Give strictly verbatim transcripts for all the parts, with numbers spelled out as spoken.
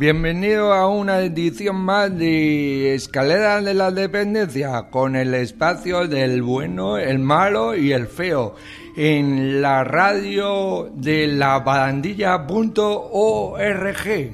Bienvenido a una edición más de Escaleras de la Dependencia, con el espacio del bueno, el malo y el feo, en la radio de la barandilla punto org.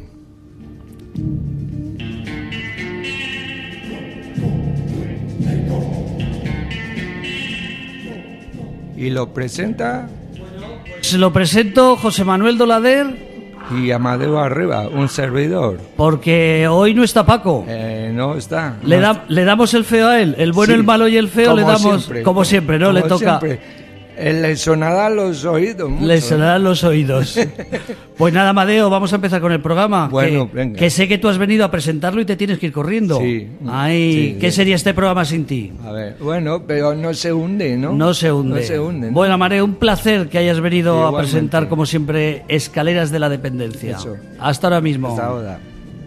Y lo presenta... Se lo presento José Manuel Dolader y Amadeo Arriba, un servidor. Porque hoy no está Paco. Eh, no está. Le, no da, está. le damos el feo a él. El bueno, Sí, el malo y el feo le damos siempre, como siempre, ¿no? como Le toca. Siempre. Le sonarán los oídos mucho. Le sonarán los oídos. Pues nada, Amadeo, vamos a empezar con el programa. Bueno, que, venga. Que sé que tú has venido a presentarlo y te tienes que ir corriendo. Sí. Ay, Sí, ¿qué sí. sería este programa sin ti? A ver, bueno, pero no se hunde, ¿no? No se hunde. No se hunde, ¿no? Bueno, Amadeo, un placer que hayas venido a Igualmente. presentar, como siempre, Escaleras de la Dependencia. Eso. Hasta ahora mismo. Hasta ahora.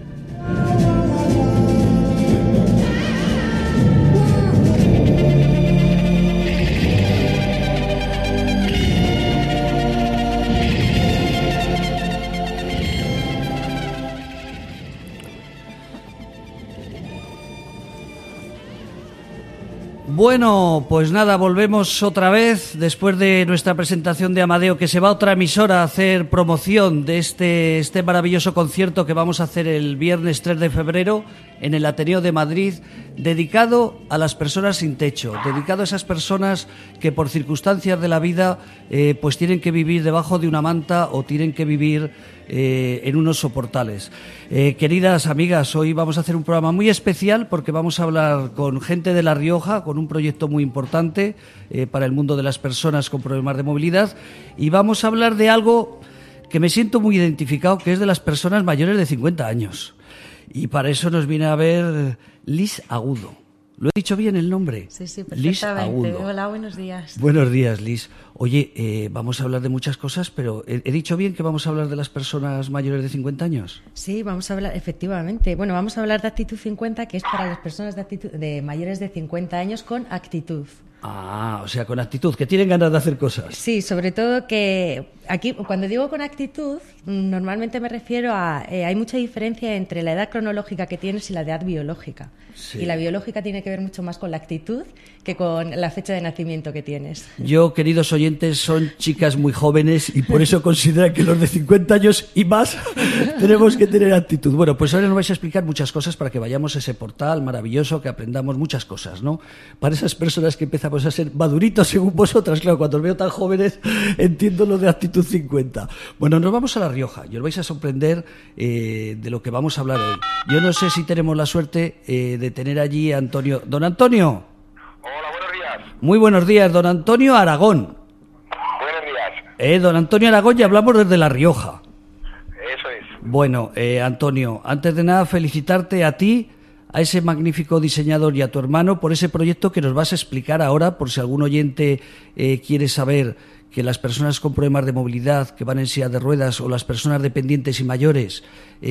Bueno, pues nada, volvemos otra vez después de nuestra presentación de Amadeo, que se va a otra emisora a hacer promoción de este, este maravilloso concierto que vamos a hacer el viernes tres de febrero en el Ateneo de Madrid, dedicado a las personas sin techo, dedicado a esas personas que por circunstancias de la vida eh, pues tienen que vivir debajo de una manta o tienen que vivir eh, en unos soportales. Eh, queridas amigas, hoy vamos a hacer un programa muy especial porque vamos a hablar con gente de La Rioja, con un proyecto muy importante eh, para el mundo de las personas con problemas de movilidad, y vamos a hablar de algo que me siento muy identificado, que es de las personas mayores de cincuenta años. Y para eso nos viene a ver Liz Agudo. ¿Lo he dicho bien el nombre? Sí, sí, Liz perfectamente. Agudo. Hola, buenos días. Buenos días, Liz. Oye, eh, vamos a hablar de muchas cosas, pero ¿he, he dicho bien que vamos a hablar de las personas mayores de cincuenta años? Sí, vamos a hablar, efectivamente. Bueno, vamos a hablar de Actitud cincuenta, que es para las personas de, actitud, de mayores de cincuenta años con actitud. Ah, o sea, con actitud, que tienen ganas de hacer cosas. Sí, sobre todo que aquí, cuando digo con actitud, normalmente me refiero a... Eh, hay mucha diferencia entre la edad cronológica que tienes y la edad biológica. Sí. Y la biológica tiene que ver mucho más con la actitud que con la fecha de nacimiento que tienes. Yo, queridos oyentes, son chicas muy jóvenes y por eso consideran que los de cincuenta años y más tenemos que tener actitud. Bueno, pues ahora nos vais a explicar muchas cosas para que vayamos a ese portal maravilloso, que aprendamos muchas cosas, ¿no? Para esas personas que empezamos a ser maduritos según vosotras, claro, cuando os veo tan jóvenes entiendo lo de Actitud cincuenta. Bueno, nos vamos a La Rioja y os vais a sorprender eh, de lo que vamos a hablar hoy. Yo no sé si tenemos la suerte eh, de tener allí a Antonio. Don Antonio. Hola, buenos días. Muy buenos días, don Antonio Aragón. Buenos días. Eh, don Antonio Aragón, ya hablamos desde La Rioja. Eso es. Bueno, eh, Antonio, antes de nada felicitarte a ti, a ese magnífico diseñador y a tu hermano por ese proyecto que nos vas a explicar ahora, por si algún oyente eh, quiere saber que las personas con problemas de movilidad, que van en silla de ruedas, o las personas dependientes y mayores,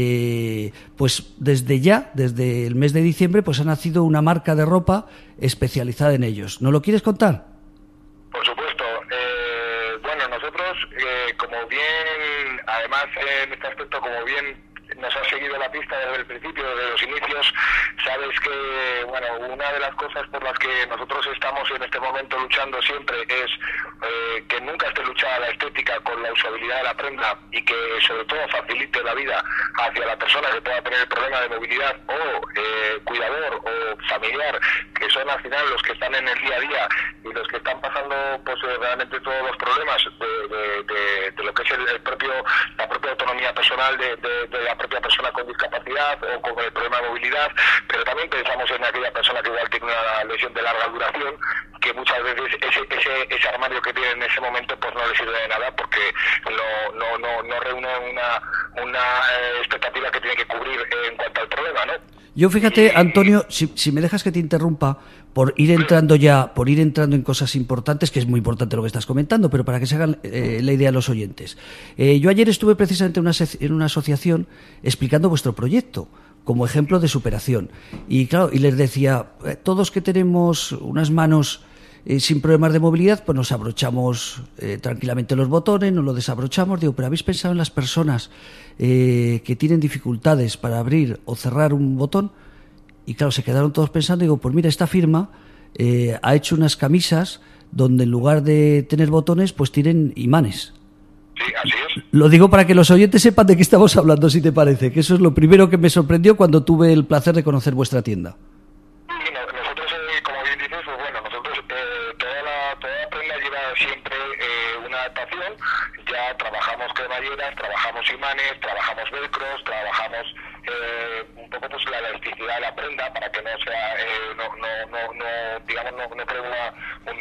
eh, pues desde ya, desde el mes de diciembre, pues ha nacido una marca de ropa especializada en ellos. ¿No lo quieres contar? Por supuesto. Eh, bueno, nosotros, eh, como bien, además en este aspecto, como bien nos ha seguido la pista desde el principio, desde los inicios, sabes que, bueno, una de las cosas por las que nosotros estamos en este momento luchando siempre es eh, que nunca esté luchada la estética con la usabilidad de la prenda y que sobre todo facilite la vida hacia la persona que pueda tener el problema de movilidad o eh, cuidador o familiar, que son al final los que están en el día a día y los que están pasando pues eh, realmente todos los problemas de, de, de, de lo que es el, el propio la propia autonomía personal de, de, de la propia persona con discapacidad o con el problema de movilidad, pero también pensamos en aquella persona que igual tiene una lesión de larga duración, que muchas veces ese, ese, ese armario que tiene en ese momento pues no le sirve de nada porque no, no, no, no reúne una, una eh, expectativa que tiene que cubrir en cuanto al problema, ¿no? Yo fíjate, Antonio, si, si me dejas que te interrumpa, por ir entrando ya, por ir entrando en cosas importantes, que es muy importante lo que estás comentando, pero para que se hagan eh, la idea a los oyentes. Eh, yo ayer estuve precisamente en una, en una asociación explicando vuestro proyecto como ejemplo de superación. Y claro, y les decía, eh, todos que tenemos unas manos eh, sin problemas de movilidad, pues nos abrochamos eh, tranquilamente los botones, nos lo desabrochamos. Digo, pero ¿habéis pensado en las personas eh, que tienen dificultades para abrir o cerrar un botón? Y claro, se quedaron todos pensando. Digo, pues mira, esta firma eh, ha hecho unas camisas donde en lugar de tener botones, pues tienen imanes. Sí, así es. Lo digo para que los oyentes sepan de qué estamos hablando, si te parece, que eso es lo primero que me sorprendió cuando tuve el placer de conocer vuestra tienda. Sí, nosotros, eh, como bien dices, pues bueno, nosotros eh, toda la toda la prenda lleva siempre eh, una adaptación. Ya trabajamos cremalleras, trabajamos imanes, trabajamos velcros, trabajamos eh, un poco pues la elasticidad de la prenda para que no sea, eh, no, no, no, no, digamos, no, no cree una, un,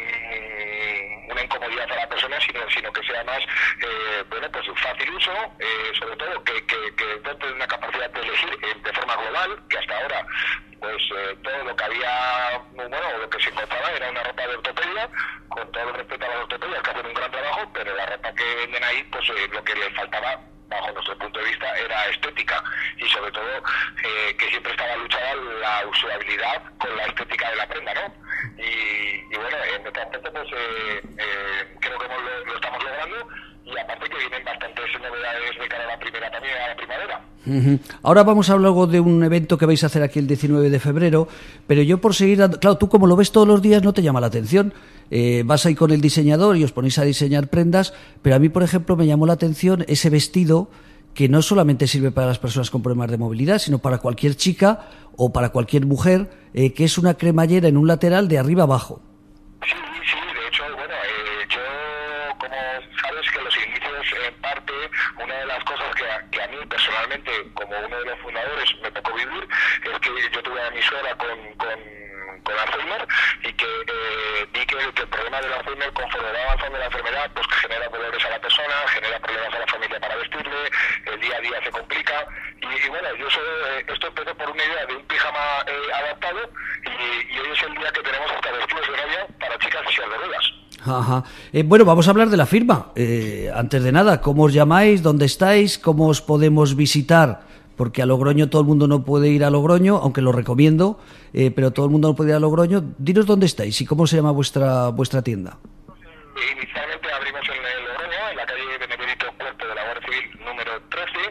una incomodidad a la persona, sino, sino que sea más, eh, bueno, pues fácil uso, eh, sobre todo que, que, que dote de una capacidad de elegir eh, de forma global, que hasta ahora pues eh, todo lo que había, bueno, lo que se encontraba era una ropa de ortopedia, con todo el respeto a las ortopedias que hacen un gran trabajo, pero la ropa que venden ahí, pues eh, lo que le faltaba, bajo nuestro punto de vista, era estética, y sobre todo eh, que siempre estaba luchada la usabilidad con la estética de la prenda, ¿no? Y, y bueno, en este aspecto pues eh, eh, creo que lo, lo estamos logrando, y aparte que vienen bastantes novedades de cara a la primera también, a la primavera. Uh-huh. Ahora vamos a hablar luego de un evento que vais a hacer aquí el diecinueve de febrero, pero yo por seguir, claro, tú como lo ves todos los días no te llama la atención, eh, vas ahí con el diseñador y os ponéis a diseñar prendas, pero a mí, por ejemplo, me llamó la atención ese vestido que no solamente sirve para las personas con problemas de movilidad, sino para cualquier chica o para cualquier mujer, eh, que es una cremallera en un lateral de arriba abajo. Sí, sí, de hecho, bueno, eh, yo, como sabes que los inicios, en parte, una de las cosas que a, que a mí personalmente, como uno de los fundadores, me tocó vivir, es que yo tuve a mi suegra con, con, con Alzheimer, y que eh, vi que, que el problema del Alzheimer, conforme va avanzando la enfermedad, pues genera dolores a la persona, genera problemas a la familia para vestirle, el día a día se complica, y, y bueno, yo sé, eh, esto empezó por una idea de un pijama eh, adaptado, y, y hoy es el día que tenemos hasta vestidos de novia para chicas y de ruedas. Ajá. Eh, bueno, vamos a hablar de la firma. Eh, antes de nada, ¿cómo os llamáis? ¿Dónde estáis? ¿Cómo os podemos visitar? Porque a Logroño todo el mundo no puede ir a Logroño, aunque lo recomiendo, eh, pero todo el mundo no puede ir a Logroño. Dinos dónde estáis y cómo se llama vuestra vuestra tienda. Inicialmente abrimos en el Logroño, en la calle Benemérito Cuerpo de la Guardia Civil número trece.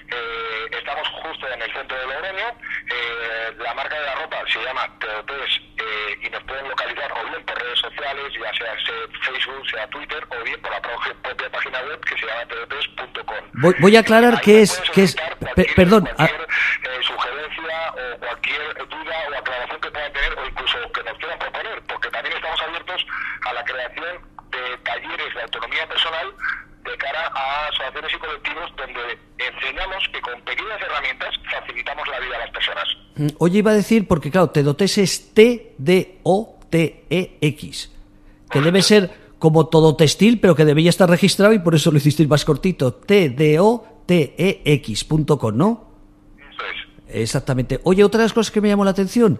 Eh, estamos justo en el centro de Logroño. Eh, la marca de la ropa se llama Teotés, eh, y nos pueden localizar o bien por redes sociales, ya sea, sea Facebook, sea Twitter, o bien por la propia página web que se llama teotés punto com. Voy, voy a aclarar qué es, qué es cualquier, perdón, cualquier eh, sugerencia o cualquier duda o aclaración que puedan tener, o incluso que nos quieran proponer, porque también estamos abiertos a la creación de talleres de autonomía personal de cara a asociaciones y colectivos donde enseñamos que con pequeñas herramientas facilitamos la vida a las personas. Oye, iba a decir, porque claro, Tedotex es T D O T E X, que debe ser como todo textil, pero que debería estar registrado y por eso lo hicisteis más cortito, T D O T E X punto com, ¿no? Eso es. Exactamente. Oye, otra de las cosas que me llamó la atención,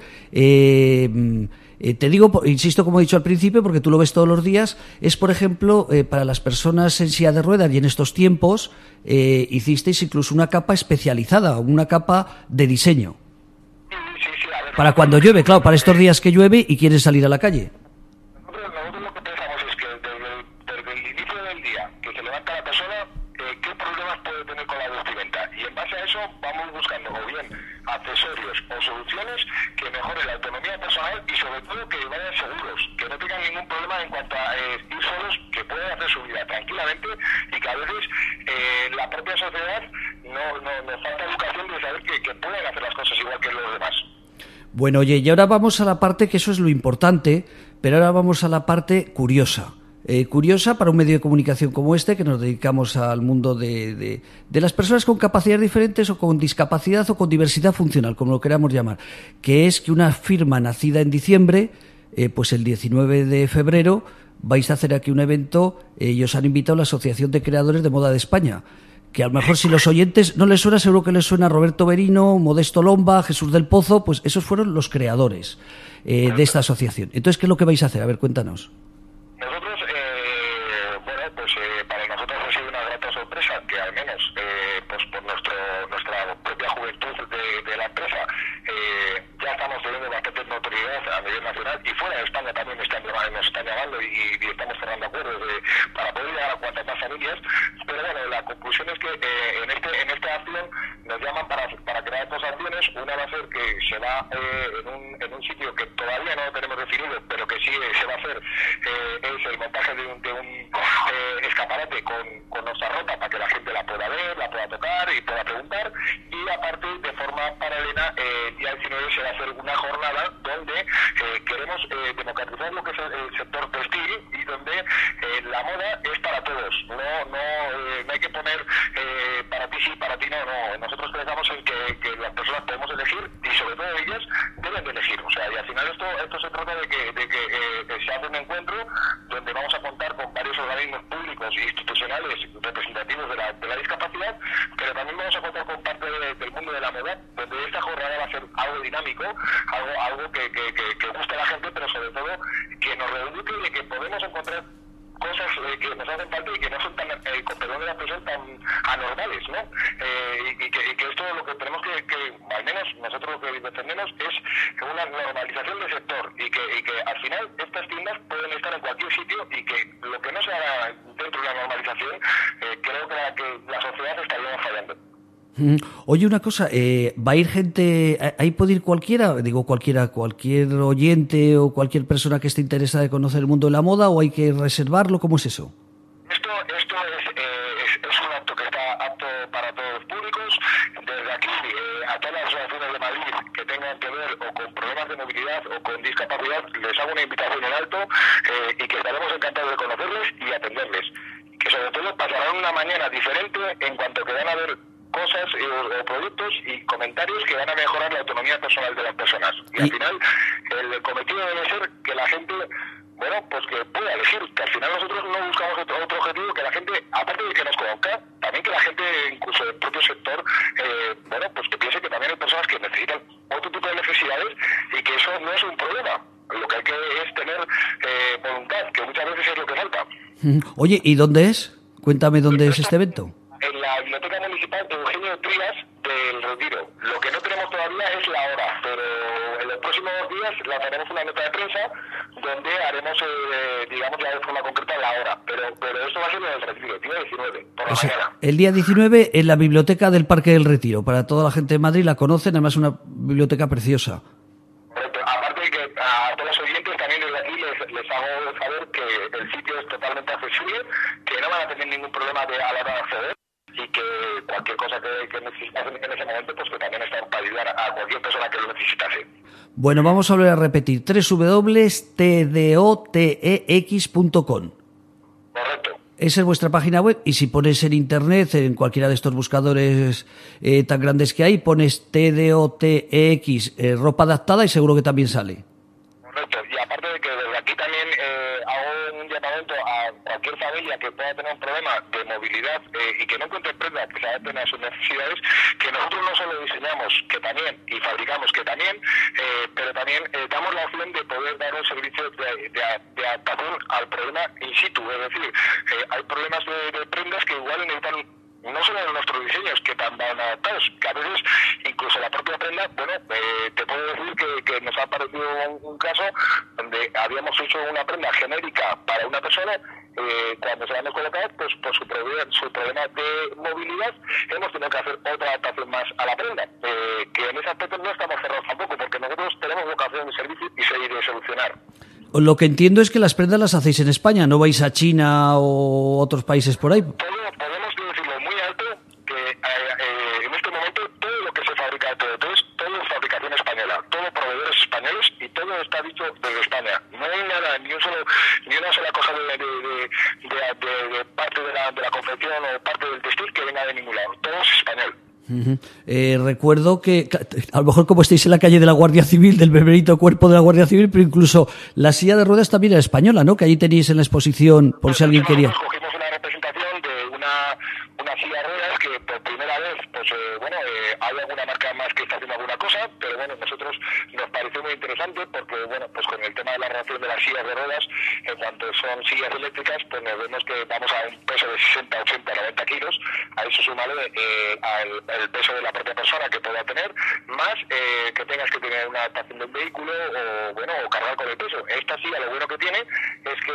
eh... Eh, te digo, insisto, como he dicho al principio, porque tú lo ves todos los días, es, por ejemplo, eh, para las personas en silla de ruedas, y en estos tiempos eh, hicisteis incluso una capa especializada, una capa de diseño. Sí, sí, sí, a ver, para cuando llueve, claro, para estos días que llueve y quieres salir a la calle. Nosotros, nosotros lo que pensamos es que desde el, desde el inicio del día que se levanta la persona, eh, qué problemas puede tener con la vestimenta. Y en base a eso vamos buscando o bien accesorios o soluciones que mejoren la autonomía personal y sobre todo que vayan seguros, que no tengan ningún problema en cuanto a eh, ir solos, que puedan hacer su vida tranquilamente, y que a veces eh, la propia sociedad no, no nos falta educación de saber que, que pueden hacer las cosas igual que los demás. Bueno, oye, y ahora vamos a la parte que eso es lo importante, pero ahora vamos a la parte curiosa. Eh, curiosa para un medio de comunicación como este, que nos dedicamos al mundo de, de, de las personas con capacidades diferentes o con discapacidad o con diversidad funcional, como lo queramos llamar, que es que una firma nacida en diciembre, eh, pues el diecinueve de febrero vais a hacer aquí un evento, eh, y os han invitado la Asociación de Creadores de Moda de España, que a lo mejor si los oyentes no les suena, seguro que les suena Roberto Berino, Modesto Lomba, Jesús del Pozo, pues esos fueron los creadores eh, de esta asociación. Entonces, ¿qué es lo que vais a hacer? A ver, cuéntanos. Nosotros, eh, bueno, pues eh, para nosotros ha sido una grata sorpresa que al menos, eh, pues por nuestro, nuestra propia juventud de, de la empresa, eh, ya estamos teniendo bastante notoriedad a nivel nacional y fuera de España también están, nos están llamando y, y estamos cerrando acuerdos de, para poder llegar a cuantas más familias, pero bueno, la conclusión es que eh, en este en esta acción nos llaman para, para crear dos acciones. Una va a ser que se va eh, en, un, en un sitio que todavía no lo tenemos definido, pero que sí eh, se va a hacer, eh, es el montaje de un, de un eh, escaparate con, con nuestra ropa para que la gente la pueda ver, la pueda tocar y pueda preguntar, y aparte de forma paralela eh, el día diecinueve se va a hacer una jornada donde eh, queremos eh, democratizar lo que es el, el sector textil y donde eh, la moda es para todos, no no, eh, no hay que poner eh, para ti sí, para ti no, no, nosotros pensamos en que, que las personas podemos elegir y sobre todo ellas deben de elegir, o sea, y al final esto esto se trata de que, de que eh, se hace un encuentro donde vamos a contar con varios organismos públicos e institucionales representativos de la, de la discapacidad, pero también vamos a contar con parte de, del mundo de la moda, donde esta jornada va a ser algo dinámico, algo algo que, que, que, que guste a la gente, pero sobre todo que nos reeduque y que podemos encontrar cosas eh, que nos hacen falta y que no son tan, eh, con perdón de la expresión, tan anormales, ¿no? Eh, y, y, que, y que esto lo que tenemos que, que, al menos nosotros lo que defendemos es una normalización del sector y que, y que al final estas tiendas pueden estar en cualquier sitio y que lo que no se haga dentro de la normalización, eh, creo que la, que la sociedad estaría fallando. Oye, una cosa, eh, ¿va a ir gente, ahí puede ir cualquiera, digo cualquiera, cualquier oyente o cualquier persona que esté interesada en conocer el mundo de la moda, o hay que reservarlo? ¿Cómo es eso? Esto, esto es, eh, es, es un acto que está apto para todos los públicos. Desde aquí, eh, a todas las asociaciones de Madrid que tengan que ver o con problemas de movilidad o con discapacidad, les hago una invitación en alto eh, y que estaremos encantados de conocerles y atenderles. Que sobre todo pasarán una mañana diferente en cuanto que van a ver cosas eh, o productos y comentarios que van a mejorar la autonomía personal de las personas. Y, y al final, el cometido debe ser que la gente, bueno, pues que pueda elegir, que al final nosotros no buscamos otro, otro objetivo, que la gente, aparte de que nos conozca, también que la gente, incluso del propio sector, eh, bueno, pues que piense que también hay personas que necesitan otro tipo de necesidades y que eso no es un problema. Lo que hay que es tener eh, voluntad, que muchas veces es lo que falta. Oye, ¿y dónde es? Cuéntame dónde es este evento. En la Biblioteca Municipal de Eugenio Trías del Retiro. Lo que no tenemos todavía es la hora, pero en los próximos días lanzaremos una nota de prensa donde haremos, eh, digamos, ya de forma concreta la hora. Pero pero eso va a ser en el Retiro, el día diecinueve, por la o sea, mañana. El día diecinueve en la Biblioteca del Parque del Retiro. Para toda la gente de Madrid la conocen, además una biblioteca preciosa. Correcto. Aparte de que a todos los oyentes también desde aquí les, les hago saber que el sitio es totalmente accesible, que no van a tener ningún problema de, a la hora de acceder, y que cualquier cosa que, que necesitasen en ese momento, pues que también están para ayudar a cualquier persona que lo necesitase. Bueno, vamos a volver a repetir, doble u doble u doble u punto t d o t e x punto com. Correcto. Esa es vuestra página web, y si pones en internet, en cualquiera de estos buscadores eh, tan grandes que hay, pones T D O T E X, eh, ropa adaptada, y seguro que también sale. Correcto, y aparte de que desde aquí también eh, hago un llamamiento a cualquier familia que pueda tener un problema de movilidad eh, y que no encuentre prendas que se adapten a sus necesidades, que nosotros no solo diseñamos, que también, y fabricamos, que también, eh, pero también eh, damos la opción de poder dar un servicio de, de, de adaptación al problema in situ, es decir, eh, hay problemas de, de prendas que igual necesitan no solo en nuestros diseños que tan van adaptados, que a veces incluso la propia prenda, bueno, eh, te puedo decir que, que nos ha aparecido un, un caso donde habíamos hecho una prenda genérica para una persona, eh, cuando se la hemos colocado, pues por su, su problema de movilidad, hemos tenido que hacer otra adaptación más a la prenda, eh, que en ese aspecto no estamos cerrados tampoco, porque nosotros tenemos vocación de servicio y seguir de solucionar. Lo que entiendo es que las prendas las hacéis en España, no vais a China o otros países por ahí. Todo, podemos decirlo muy alto, que eh, eh, en este momento todo lo que se fabrica de todo, todo es, todo es fabricación española, todo proveedores españoles y todo está dicho desde España. No hay nada, ni un solo, ni una sola cosa de, de, de, de, de, de parte de la, de la confección o parte del textil que venga de ningún lado, todo es español. Uh-huh. Eh, recuerdo que a lo mejor como estáis en la calle de la Guardia Civil, del beberito cuerpo de la Guardia Civil, pero incluso la silla de ruedas también era española, ¿no? Que allí tenéis en la exposición, por pues si alguien quería. Cogimos una representación de una, una silla de ruedas que por primera vez, pues eh, bueno, eh, hay alguna marca más que está haciendo alguna cosa, pero bueno, nosotros nos pareció muy interesante porque, bueno, pues con el tema de la relación de las sillas de ruedas, en cuanto son sillas eléctricas, pues nos vemos que vamos a un peso de sesenta, ochenta, noventa kilos, a eso sumarle eh, al el peso de la propia persona que pueda tener, más eh, que tengas que tener una adaptación de un vehículo o bueno o cargar con el peso. Esta silla lo bueno que tiene es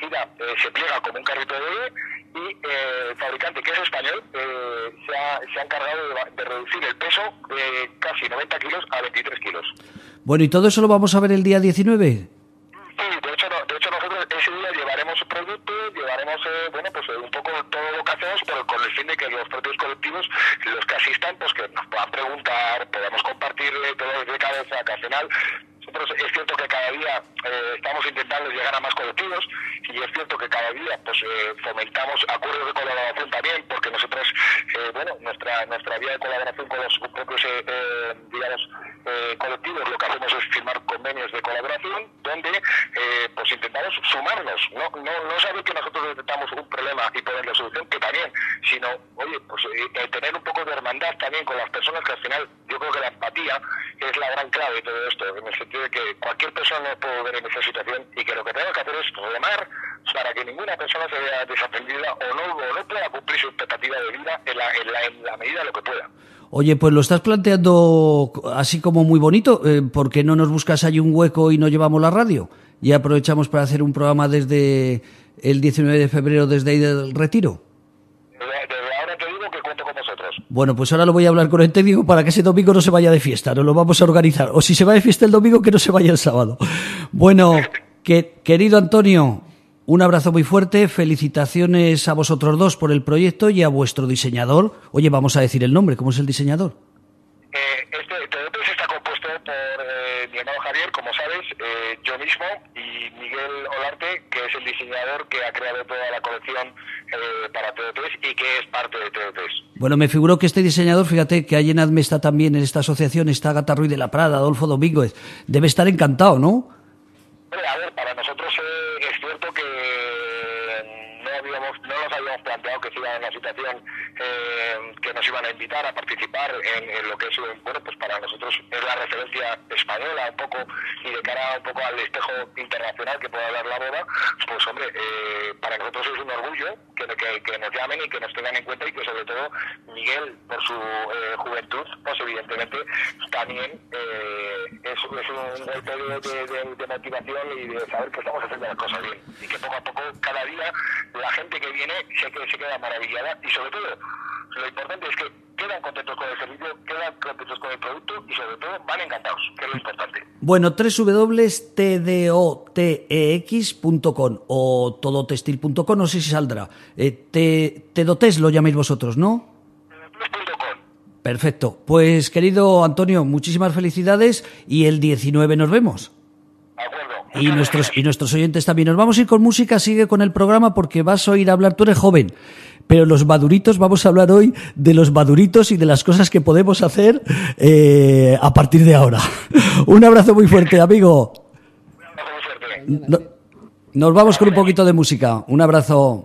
medida eh, se pliega como un carrito de bebé y eh, el fabricante, que es español, eh, se, ha, se ha encargado de, de reducir el peso de casi noventa kilos a veintitrés kilos. Bueno, ¿y todo eso lo vamos a ver el día diecinueve? Sí, de hecho, no, de hecho nosotros ese día llevaremos producto, llevaremos eh, bueno, pues eh, un poco todo lo que hacemos, pero con el fin de que los propios colectivos, los que asistan, pues que nos puedan preguntar, podamos compartirle todo de cabeza, que al final nosotros es cierto que cada día eh, estamos intentando llegar a más colectivos y es cierto que cada día pues eh, fomentamos acuerdos de colaboración también, porque nosotros, eh, bueno, nuestra nuestra vía de colaboración con los propios, eh, eh, digamos, eh, colectivos, lo que hacemos es firmar convenios de colaboración donde eh, pues intentamos sumarnos, no no no saber que nosotros detectamos un problema y ponerle solución, que también, sino, oye, pues eh, tener un poco de hermandad también con las personas, que al final yo creo que la empatía es la gran clave de todo esto, en el sentido de que cualquier persona puede ver en esa situación y que lo que tenemos que hacer es remar para que ninguna persona se vea desatendida o no, o no pueda cumplir su expectativa de vida en la, en la, en la medida de lo que pueda. Oye, pues lo estás planteando así como muy bonito. Eh, ¿Por qué no nos buscas ahí un hueco y no llevamos la radio? Y aprovechamos para hacer un programa desde el diecinueve de febrero, desde ahí del Retiro. Desde ahora te digo que cuento con vosotros. Bueno, pues ahora lo voy a hablar con el técnico para que ese domingo no se vaya de fiesta. Nos lo vamos a organizar. O si se va de fiesta el domingo, que no se vaya el sábado. Bueno, que, querido Antonio, un abrazo muy fuerte. Felicitaciones a vosotros dos por el proyecto y a vuestro diseñador. Oye, vamos a decir el nombre. ¿Cómo es el diseñador? Eh, este Teotes está compuesto por eh, mi hermano Javier, como sabes, eh, yo mismo y Miguel Olarte, que es el diseñador que ha creado toda la colección eh, para Teotes y que es parte de Teotes. Bueno, me figuro que este diseñador, fíjate que ahí en ADME está también en esta asociación, está Agata Ruiz de la Prada, Adolfo Domínguez. Debe estar encantado, ¿no? A ver, para nosotros eh, es cierto que no habíamos, no nos habíamos planteado que se iba en una situación eh, que nos iban a invitar a participar en, en lo que es, bueno, pues para nosotros es la referencia española un poco y de cara un poco al espejo internacional que pueda dar la boda, pues hombre, eh, para nosotros es un orgullo que, que, que nos llamen y que nos tengan en cuenta y que sobre todo Miguel, por su eh, juventud, pues evidentemente también eh, es, es un golpe de, de, de, de motivación y de saber que estamos haciendo las cosas bien y que poco a poco cada día la gente que viene se, se queda maravillada y sobre todo lo importante es que quedan contentos con el servicio, quedan contentos con el producto y sobre todo van encantados, que es lo importante. Bueno, doble u doble u doble u punto t d o t e x punto com o todotextil punto com, no sé si saldrá. Eh, Tedotes lo llamáis vosotros, ¿no? Perfecto. Pues querido Antonio, muchísimas felicidades y el diecinueve nos vemos. Y nuestros, y nuestros oyentes también. Nos vamos a ir con música, sigue con el programa porque vas a oír hablar, tú eres joven, pero los maduritos, vamos a hablar hoy de los maduritos y de las cosas que podemos hacer eh, a partir de ahora. Un abrazo muy fuerte, amigo. Un abrazo muy fuerte. No, nos vamos con un poquito de música. Un abrazo.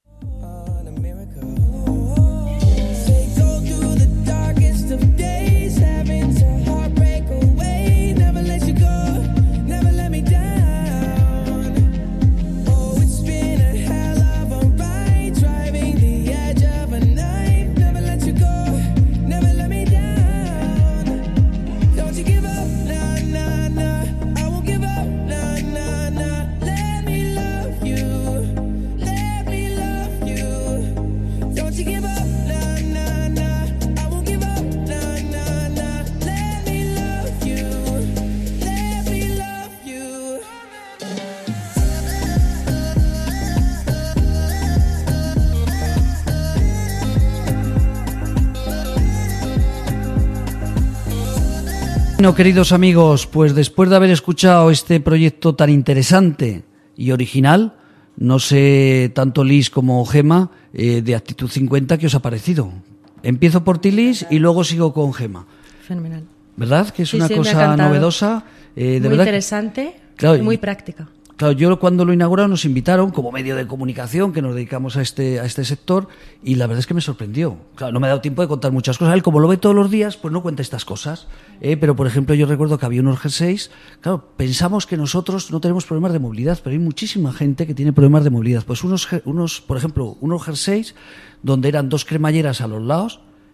Bueno, queridos amigos, pues después de haber escuchado este proyecto tan interesante y original, no sé, tanto Liz como Gema, eh, de Actitud cincuenta, ¿qué os ha parecido? Empiezo por ti, Liz, y luego sigo con Gema. Fenomenal. ¿Verdad? Que es sí, una sí, cosa novedosa. Eh, de muy verdad, interesante, claro, y muy y, práctica. Claro, yo cuando lo inauguraron nos invitaron como medio de comunicación que nos dedicamos a este a este sector y la verdad es que me sorprendió. Claro, no me ha dado tiempo de contar muchas cosas. Él, como lo ve todos los días, pues no cuenta estas cosas. ¿eh? Pero, por ejemplo, yo recuerdo que había unos jerseys. Claro, pensamos que nosotros no tenemos problemas de movilidad, pero hay muchísima gente que tiene problemas de movilidad. Pues unos, unos por ejemplo, unos jerseys donde eran dos cremalleras a los lados,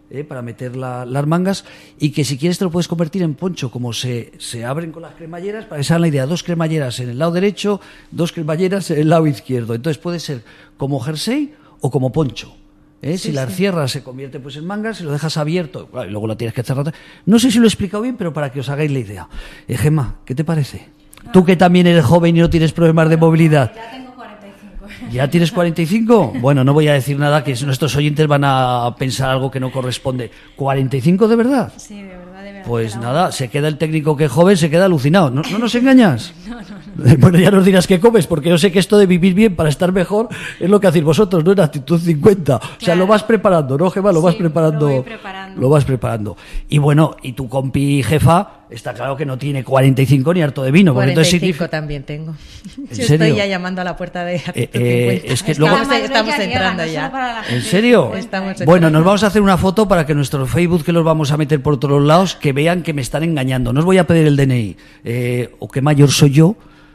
eh, para meter la, las mangas, y que si quieres te lo puedes convertir en poncho, como se, se abren con las cremalleras, para que se hagan la idea, dos cremalleras en el lado derecho, dos cremalleras en el lado izquierdo. Entonces puede ser como jersey o como poncho. ¿Eh? Sí, si las sí. cierras se convierte pues en mangas, si lo dejas abierto, claro, y luego la tienes que cerrar. No sé si lo he explicado bien, pero para que os hagáis la idea. Eh, Gemma, ¿qué te parece? No. Tú que también eres joven y no tienes problemas de movilidad. Ya tengo cuarenta y cinco. ¿Ya tienes cuarenta y cinco? Bueno, no voy a decir nada, que nuestros oyentes van a pensar algo que no corresponde. ¿cuarenta y cinco de verdad? Sí, de verdad, de verdad. Pues nada, se queda el técnico que es joven, se queda alucinado. ¿No, no nos engañas? No, no, no. Bueno, ya nos dirás qué comes, porque yo sé que esto de vivir bien para estar mejor es lo que hacéis vosotros, ¿no? En Actitud cincuenta. O sea, Claro. lo vas preparando, ¿no, Gemma? Lo vas Sí, preparando. lo voy preparando. Lo vas preparando. Y bueno, y tu compi jefa, está claro que no tiene cuarenta y cinco ni harto de vino. Porque cuarenta y cinco entonces significa... también tengo. Yo serio? estoy ya llamando a la puerta de Actitud Eh, eh, cincuenta. es que Estamos, luego- Además, estamos ya llega, entrando no ya. solo para la gente ¿En serio? de Estamos cincuenta, ¿eh? Bueno, entrando. nos vamos a hacer una foto para que nuestro Facebook, que los vamos a meter por todos lados, que vean que me están engañando. No os voy a pedir el D N I. Eh, o qué mayor soy yo,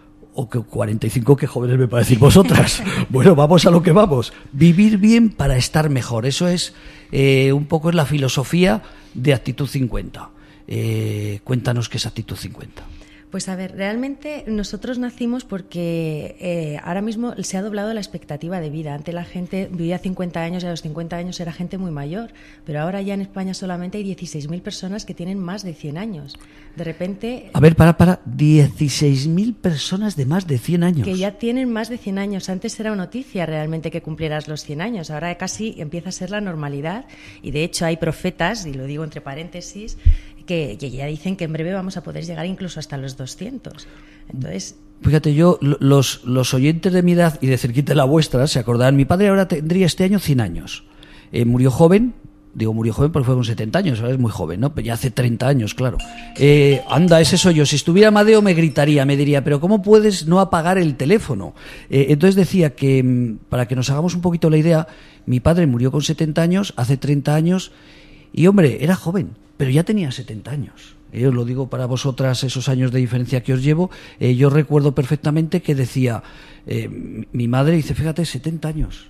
o que cuarenta y cinco, que jóvenes me parecéis vosotras. Bueno, vamos a lo que vamos. Vivir bien para estar mejor. Eso es eh, un poco es la filosofía de Actitud cincuenta. Eh, cuéntanos qué es Actitud cincuenta. Pues a ver, realmente nosotros nacimos porque eh, ahora mismo se ha doblado la expectativa de vida. Antes la gente vivía cincuenta años y a los cincuenta años era gente muy mayor, pero ahora ya en España solamente hay dieciséis mil personas que tienen más de cien años. De repente... A ver, para, para, dieciséis mil personas de más de cien años. Que ya tienen más de cien años. Antes era una noticia realmente que cumplieras los cien años. Ahora casi empieza a ser la normalidad. Y de hecho hay profetas, y lo digo entre paréntesis, que, que ya dicen que en breve vamos a poder llegar incluso hasta los doscientos. Entonces... Fíjate, yo, los, los oyentes de mi edad y de cerquita de la vuestra, se acordarán, mi padre ahora tendría este año cien años. Eh, murió joven, digo murió joven porque fue con setenta años, ahora es muy joven, ¿no? Pero ya hace treinta años, claro. Eh, anda, ese soy yo. Si estuviera Amadeo me gritaría, me diría, pero ¿cómo puedes no apagar el teléfono? Eh, entonces decía que, para que nos hagamos un poquito la idea, mi padre murió con setenta años, hace treinta años, y hombre, era joven, pero ya tenía setenta años. Yo lo digo para vosotras, esos años de diferencia que os llevo. Eh, yo recuerdo perfectamente que decía, eh, mi madre dice, fíjate, setenta años.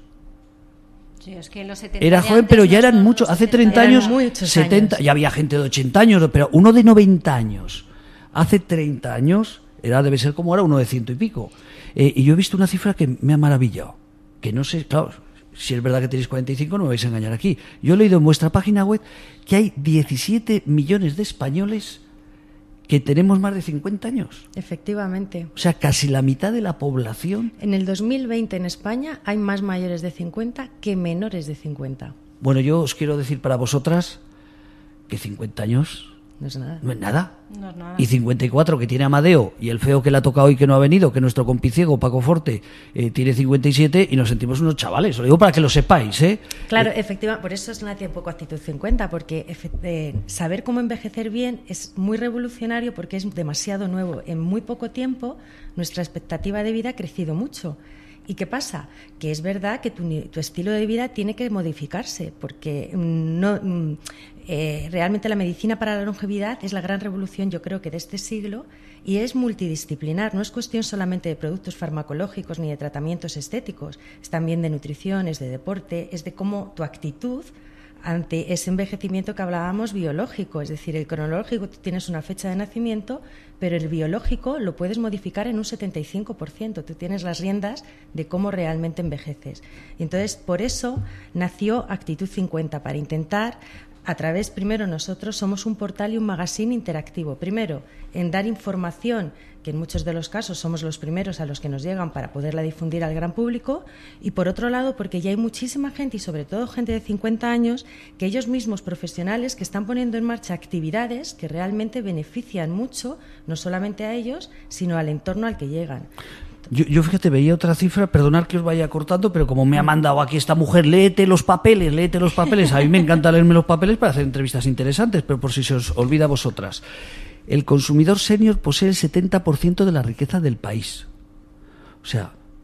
Sí, es que los setenta Era de joven, antes pero no ya eran son muchos. los Hace setenta treinta de años, Eran muchos setenta, años. ya había gente de ochenta años, pero uno de noventa años, hace treinta años, era, debe ser como ahora, uno de ciento y pico. Eh, y yo he visto una cifra que me ha maravillado. Que no sé, claro, si es verdad que tenéis cuarenta y cinco, no me vais a engañar aquí. Yo he leído en vuestra página web que hay diecisiete millones de españoles que tenemos más de cincuenta años. Efectivamente. O sea, casi la mitad de la población. En el dos mil veinte en España hay más mayores de cincuenta que menores de cincuenta. Bueno, yo os quiero decir para vosotras que cincuenta años No es nada. no es nada. No es nada. Y cincuenta y cuatro que tiene Amadeo, y el feo que le ha tocado hoy que no ha venido, que nuestro compiciego Paco Forte eh, tiene cincuenta y siete, y nos sentimos unos chavales. Os lo digo para que lo sepáis, ¿eh? Claro, efectivamente, por eso es nace un poco Actitud cincuenta, porque efe- eh, saber cómo envejecer bien es muy revolucionario porque es demasiado nuevo. En muy poco tiempo nuestra expectativa de vida ha crecido mucho. ¿Y qué pasa? Que es verdad que tu, ni- tu estilo de vida tiene que modificarse, porque mm, no, mm, eh, realmente la medicina para la longevidad es la gran revolución, yo creo que de este siglo, y es multidisciplinar. No es cuestión solamente de productos farmacológicos ni de tratamientos estéticos, es también de nutrición, es de deporte, es de cómo tu actitud ante ese envejecimiento que hablábamos biológico, es decir, el cronológico, tú tienes una fecha de nacimiento, pero el biológico lo puedes modificar en un setenta y cinco por ciento, tú tienes las riendas de cómo realmente envejeces. Y entonces, por eso nació Actitud cincuenta, para intentar, a través, primero, nosotros somos un portal y un magazine interactivo, primero, en dar información, que en muchos de los casos somos los primeros a los que nos llegan para poderla difundir al gran público, y por otro lado porque ya hay muchísima gente, y sobre todo gente de cincuenta años, que ellos mismos profesionales que están poniendo en marcha actividades que realmente benefician mucho, no solamente a ellos, sino al entorno al que llegan. Yo, yo, fíjate, veía otra cifra, perdonad que os vaya cortando, pero como me ha mandado aquí esta mujer, léete los papeles, léete los papeles. A mí me encanta leerme los papeles para hacer entrevistas interesantes, pero por si se os olvida a vosotras. El consumidor senior posee el setenta por ciento de la riqueza del país. O sea,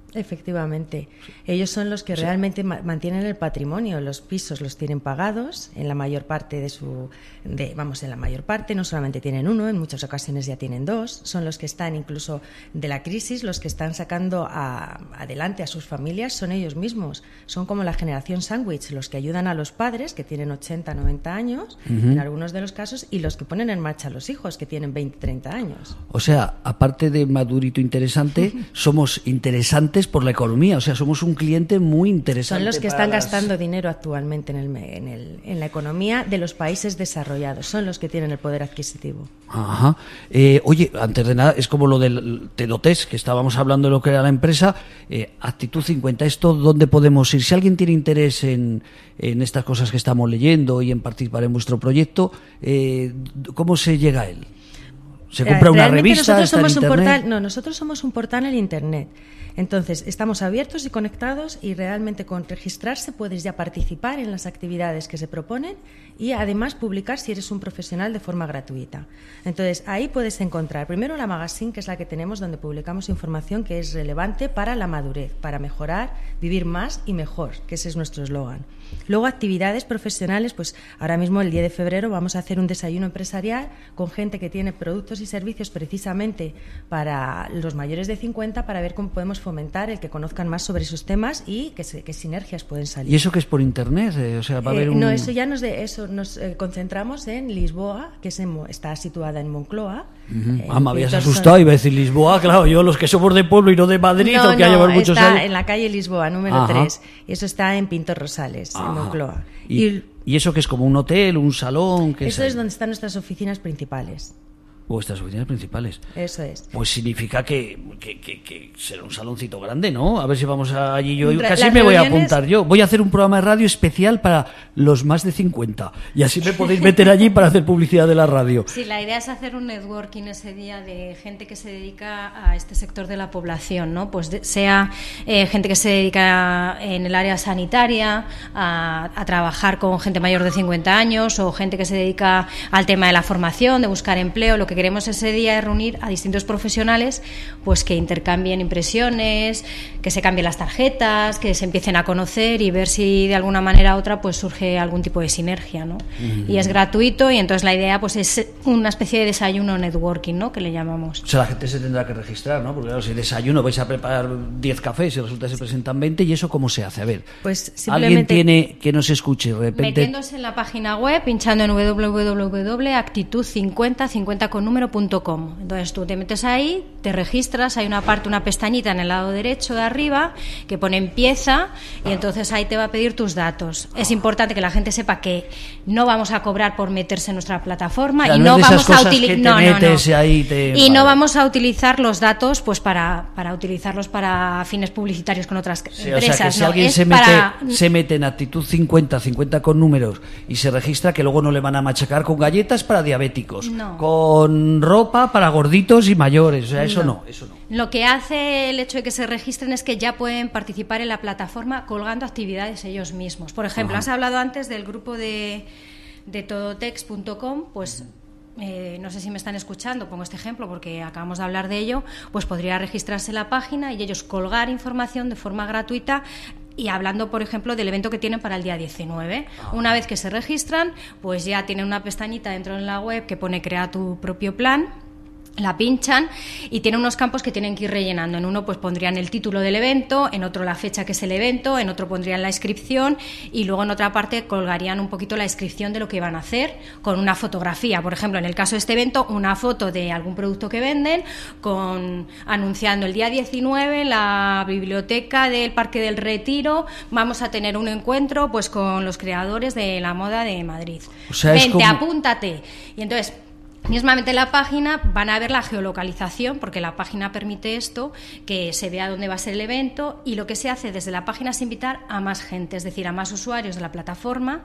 Efectivamente. Ellos son los que sí. realmente ma- mantienen el patrimonio. Los pisos los tienen pagados en la mayor parte de su... De, vamos, en la mayor parte. No solamente tienen uno, en muchas ocasiones ya tienen dos. Son los que están incluso de la crisis, los que están sacando a, adelante a sus familias son ellos mismos. Son como la generación sándwich, los que ayudan a los padres, que tienen ochenta, noventa años, uh-huh. en algunos de los casos, y los que ponen en marcha a los hijos, que tienen veinte, treinta años. O sea, aparte de madurito interesante, somos interesantes por la economía, o sea, somos un cliente muy interesante. Son los que están las... gastando dinero actualmente en, el, en, el, en la economía de los países desarrollados, son los que tienen el poder adquisitivo. Ajá. Eh, oye, antes de nada, es como lo del Tedotest, que estábamos hablando de lo que era la empresa, eh, Actitud cincuenta, ¿esto dónde podemos ir? Si alguien tiene interés en, en estas cosas que estamos leyendo y en participar en vuestro proyecto, eh, ¿cómo se llega a él? ¿Se compra una revista? Nosotros ¿Está somos en un internet? portal, no, nosotros somos un portal en Internet. Entonces, estamos abiertos y conectados y realmente con registrarse puedes ya participar en las actividades que se proponen y además publicar si eres un profesional de forma gratuita. Entonces, ahí puedes encontrar primero la magazine, que es la que tenemos donde publicamos información que es relevante para la madurez, para mejorar, vivir más y mejor, que ese es nuestro eslogan. Luego, actividades profesionales, pues ahora mismo el diez de febrero vamos a hacer un desayuno empresarial con gente que tiene productos y servicios precisamente para los mayores de cincuenta para ver cómo podemos fomentar el que conozcan más sobre esos temas y qué que sinergias pueden salir. ¿Y eso que es por internet? Eh, o sea, va a haber eh, un... No, eso ya nos, de, eso nos eh, concentramos en Lisboa, que es en, está situada en Moncloa. Uh-huh. Eh, ah, me habías asustado, iba a decir Lisboa, claro, yo los que somos de pueblo y no de Madrid, no, o que no, llevar muchos está años... en la calle Lisboa, número tres, y eso está en Pintor Rosales, Ajá. en Moncloa. ¿Y, y, ¿Y eso que es como un hotel, un salón? ¿Qué eso es, es donde están nuestras oficinas principales. Vuestras oficinas principales. Eso es. Pues significa que, que, que, que será un saloncito grande, ¿no? A ver si vamos a allí. Yo Ra- casi las me voy a reuniones... apuntar yo. Voy a hacer un programa de radio especial para los más de cincuenta. Y así me podéis meter allí para hacer publicidad de la radio. Sí, la idea es hacer un networking ese día de gente que se dedica a este sector de la población, ¿no? Pues de, sea eh, gente que se dedica en el área sanitaria, a, a trabajar con gente mayor de cincuenta años, o gente que se dedica al tema de la formación, de buscar empleo. Lo que queremos ese día es reunir a distintos profesionales pues que intercambien impresiones, que se cambien las tarjetas, que se empiecen a conocer y ver si de alguna manera u otra pues surge algún tipo de sinergia, ¿no? Uh-huh. Y es gratuito y entonces la idea pues es una especie de desayuno networking, ¿no? Que le llamamos. O sea, la gente se tendrá que registrar, ¿no? Porque claro, si desayuno vais a preparar diez cafés y resulta que se presentan veinte, ¿y eso cómo se hace? A ver, pues alguien simplemente... tiene que nos escuche de repente... Metiéndose en la página web, pinchando en doble u doble u doble u punto actitud cincuenta, cincuenta con número punto com. Entonces tú te metes ahí, te registras, hay una parte, una pestañita en el lado derecho de arriba que pone empieza y entonces ahí te va a pedir tus datos. Es importante que la gente sepa que no vamos a cobrar por meterse en nuestra plataforma, o sea, y no, no vamos a utilizar no, no, no. Y, te... y vale. no vamos a utilizar los datos pues para, para utilizarlos para fines publicitarios con otras sí, empresas. O sea, que si ¿no? alguien es se mete, para... se mete en actitud cincuenta, cincuenta con números y se registra, que luego no le van a machacar con galletas para diabéticos, no. con ropa para gorditos y mayores, o sea, eso no. no, eso no. Lo que hace el hecho de que se registren es que ya pueden participar en la plataforma colgando actividades ellos mismos. Por ejemplo, Ajá. has hablado antes del grupo de, de todotext punto com, pues eh, no sé si me están escuchando, pongo este ejemplo porque acabamos de hablar de ello, pues podría registrarse en la página y ellos colgar información de forma gratuita. Y hablando, por ejemplo, del evento que tienen para el día diecinueve. Ah. Una vez que se registran, pues ya tienen una pestañita dentro de la web que pone crea tu propio plan. La pinchan y tiene unos campos que tienen que ir rellenando. En uno pues pondrían el título del evento, en otro la fecha que es el evento, en otro pondrían la inscripción y luego en otra parte colgarían un poquito la descripción de lo que van a hacer con una fotografía. Por ejemplo, en el caso de este evento, una foto de algún producto que venden con anunciando el día diecinueve la biblioteca del Parque del Retiro. Vamos a tener un encuentro pues con los creadores de la moda de Madrid. O sea, Vente, como... apúntate. Y entonces... mismamente en la página van a ver la geolocalización, porque la página permite esto, que se vea dónde va a ser el evento, y lo que se hace desde la página es invitar a más gente, es decir, a más usuarios de la plataforma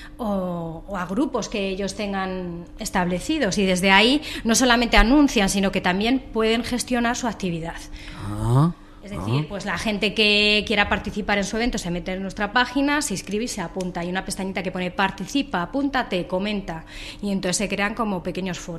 o, o a grupos que ellos tengan establecidos, y desde ahí no solamente anuncian, sino que también pueden gestionar su actividad. Ah. Es decir, pues la gente que quiera participar en su evento se mete en nuestra página, se inscribe y se apunta. Hay una pestañita que pone participa, apúntate, comenta. Y entonces se crean como pequeños foros.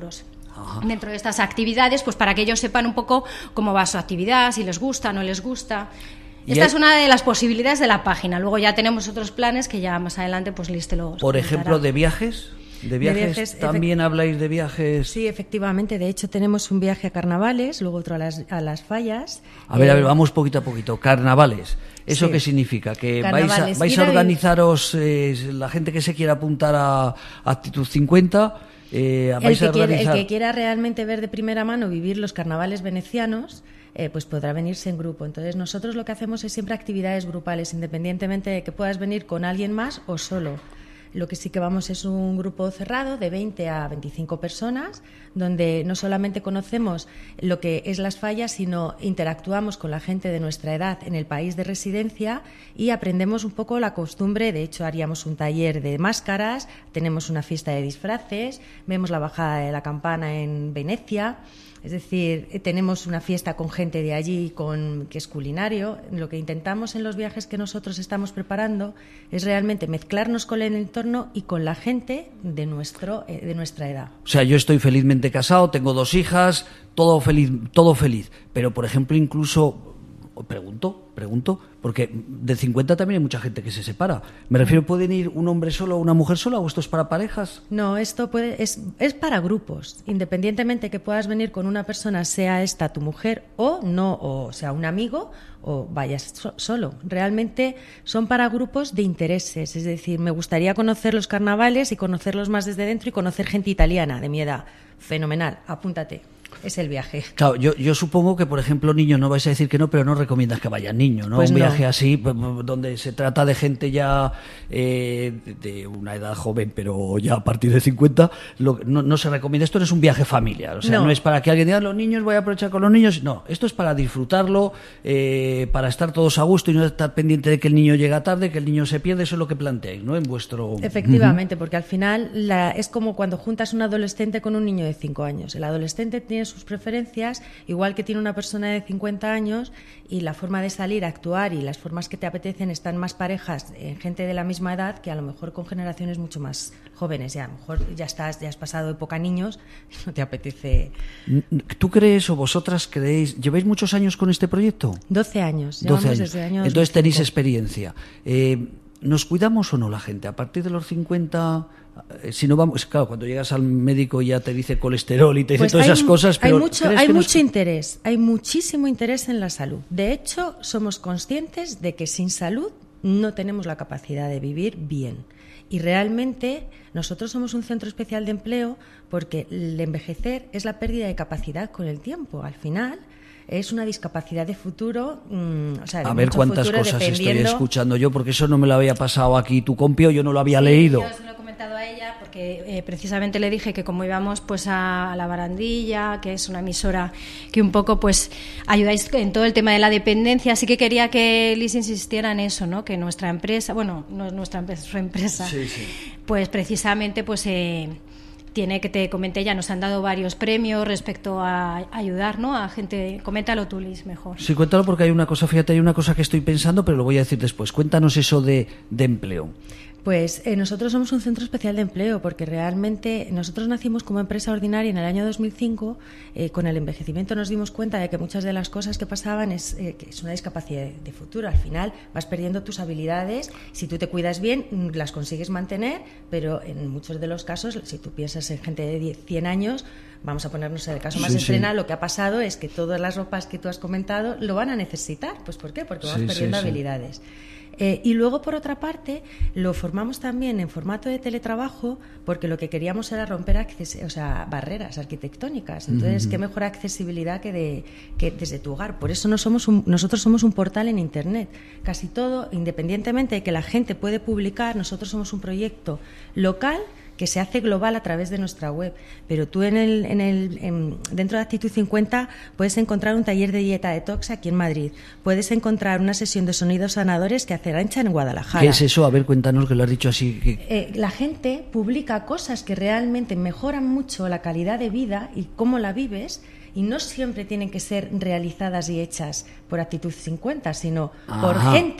Ajá. Dentro de estas actividades, pues para que ellos sepan un poco cómo va su actividad, si les gusta, no les gusta. Esta hay... es una de las posibilidades de la página. Luego ya tenemos otros planes que ya más adelante pues Liz te los Por comentará. Ejemplo, de viajes. ¿De viajes, de viajes también efect... habláis de viajes? Sí, efectivamente. De hecho, tenemos un viaje a Carnavales, luego otro a las, a las Fallas. A ver, eh... a ver, vamos poquito a poquito. Carnavales. ¿Eso sí. qué significa? ¿Que vais a, vais a organizaros, eh, la gente que se quiera apuntar a Actitud cincuenta? Eh, el, que quiera, el que quiera realmente ver de primera mano, vivir los carnavales venecianos, eh, pues podrá venirse en grupo. Entonces, nosotros lo que hacemos es siempre actividades grupales, independientemente de que puedas venir con alguien más o solo. Lo que sí que vamos es un grupo cerrado de veinte a veinticinco personas, donde no solamente conocemos lo que es las fallas, sino interactuamos con la gente de nuestra edad en el país de residencia y aprendemos un poco la costumbre. De hecho, haríamos un taller de máscaras, tenemos una fiesta de disfraces, vemos la bajada de la campana en Venecia. Es decir, tenemos una fiesta con gente de allí con, que es culinario. Lo que intentamos en los viajes que nosotros estamos preparando es realmente mezclarnos con el entorno y con la gente de, nuestro, de nuestra edad. O sea, yo estoy felizmente casado, tengo dos hijas, todo feliz, todo feliz. Pero, por ejemplo, incluso... Pregunto, pregunto, porque de cincuenta también hay mucha gente que se separa. Me refiero, ¿pueden ir un hombre solo o una mujer sola o esto es para parejas? No, esto puede, es, es para grupos. Independientemente que puedas venir con una persona, sea esta tu mujer o no, o sea un amigo o vayas so, solo. Realmente son para grupos de intereses. Es decir, me gustaría conocer los carnavales y conocerlos más desde dentro y conocer gente italiana de mi edad. Fenomenal, apúntate. Es el viaje. Claro, yo, yo supongo que, por ejemplo, niños, no vais a decir que no, pero no recomiendas que vayan niños, ¿no? Pues un viaje no. así, donde se trata de gente ya eh, de una edad joven, pero ya a partir de cincuenta, lo, no, no se recomienda. Esto no es un viaje familiar, o sea, no, no es para que alguien diga, los niños, voy a aprovechar con los niños. No, esto es para disfrutarlo, eh, para estar todos a gusto y no estar pendiente de que el niño llega tarde, que el niño se pierde. Eso es lo que planteáis, ¿no? En vuestro... Efectivamente, uh-huh. Porque al final la, es como cuando juntas un adolescente con un niño de cinco años. El adolescente tiene sus preferencias, igual que tiene una persona de cincuenta años, y la forma de salir, actuar y las formas que te apetecen están más parejas en gente de la misma edad que a lo mejor con generaciones mucho más jóvenes. Ya a lo mejor ya estás, ya has pasado época niños y no te apetece. ¿Tú crees o vosotras creéis? ¿Lleváis muchos años con este proyecto? doce años. doce años. Desde el año Entonces dos mil cinco. Tenéis experiencia. Eh, ¿Nos cuidamos o no la gente? A partir de los cincuenta... Si no vamos, claro, cuando llegas al médico ya te dice colesterol y te dice pues todas hay, esas cosas, pero hay mucho, hay mucho nos... interés, hay muchísimo interés en la salud. De hecho, somos conscientes de que sin salud no tenemos la capacidad de vivir bien. Y realmente nosotros somos un centro especial de empleo porque el envejecer es la pérdida de capacidad con el tiempo. Al final es una discapacidad de futuro. Mmm, o sea, de a ver cuántas futuro, cosas dependiendo... estoy escuchando yo, porque eso no me lo había pasado aquí tu compio, yo no lo había sí, leído. Yo se lo he comentado a ella porque eh, precisamente le dije que como íbamos pues a, a La Barandilla, que es una emisora que un poco pues ayudáis en todo el tema de la dependencia, así que quería que Liz insistiera en eso, ¿no? Que nuestra empresa, bueno, no es nuestra empresa, su empresa, sí, sí. Pues precisamente pues eh, tiene, que te comenté ya, nos han dado varios premios respecto a ayudar, ¿no? A gente. Coméntalo tú, Liz, mejor. Sí, cuéntalo, porque hay una cosa, fíjate, hay una cosa que estoy pensando, pero lo voy a decir después. Cuéntanos eso de, de empleo. Pues eh, nosotros somos un centro especial de empleo porque realmente nosotros nacimos como empresa ordinaria en el año dos mil cinco. Eh, con el envejecimiento nos dimos cuenta de que muchas de las cosas que pasaban es, eh, que es una discapacidad de, de futuro. Al final vas perdiendo tus habilidades. Si tú te cuidas bien, las consigues mantener, pero en muchos de los casos, si tú piensas en gente de diez, cien años, vamos a ponernos en el caso más sí, extremo, sí. Lo que ha pasado es que todas las ropas que tú has comentado lo van a necesitar. Pues ¿por qué? Porque vamos sí, perdiendo sí, habilidades. Sí. Eh, y luego, por otra parte, lo formamos también en formato de teletrabajo porque lo que queríamos era romper acces- o sea, barreras arquitectónicas. Entonces, uh-huh. qué mejor accesibilidad que, de, que desde tu hogar. Por eso no somos un, nosotros somos un portal en Internet. Casi todo, independientemente de que la gente puede publicar, nosotros somos un proyecto local que se hace global a través de nuestra web. Pero tú en el, en el, en, dentro de Actitud cincuenta puedes encontrar un taller de dieta detox aquí en Madrid. Puedes encontrar una sesión de sonidos sanadores que hace Arancha en Guadalajara. ¿Qué es eso? A ver, cuéntanos, que lo has dicho así. Que... Eh, la gente publica cosas que realmente mejoran mucho la calidad de vida y cómo la vives, y no siempre tienen que ser realizadas y hechas por Actitud cincuenta, sino Ajá. por gente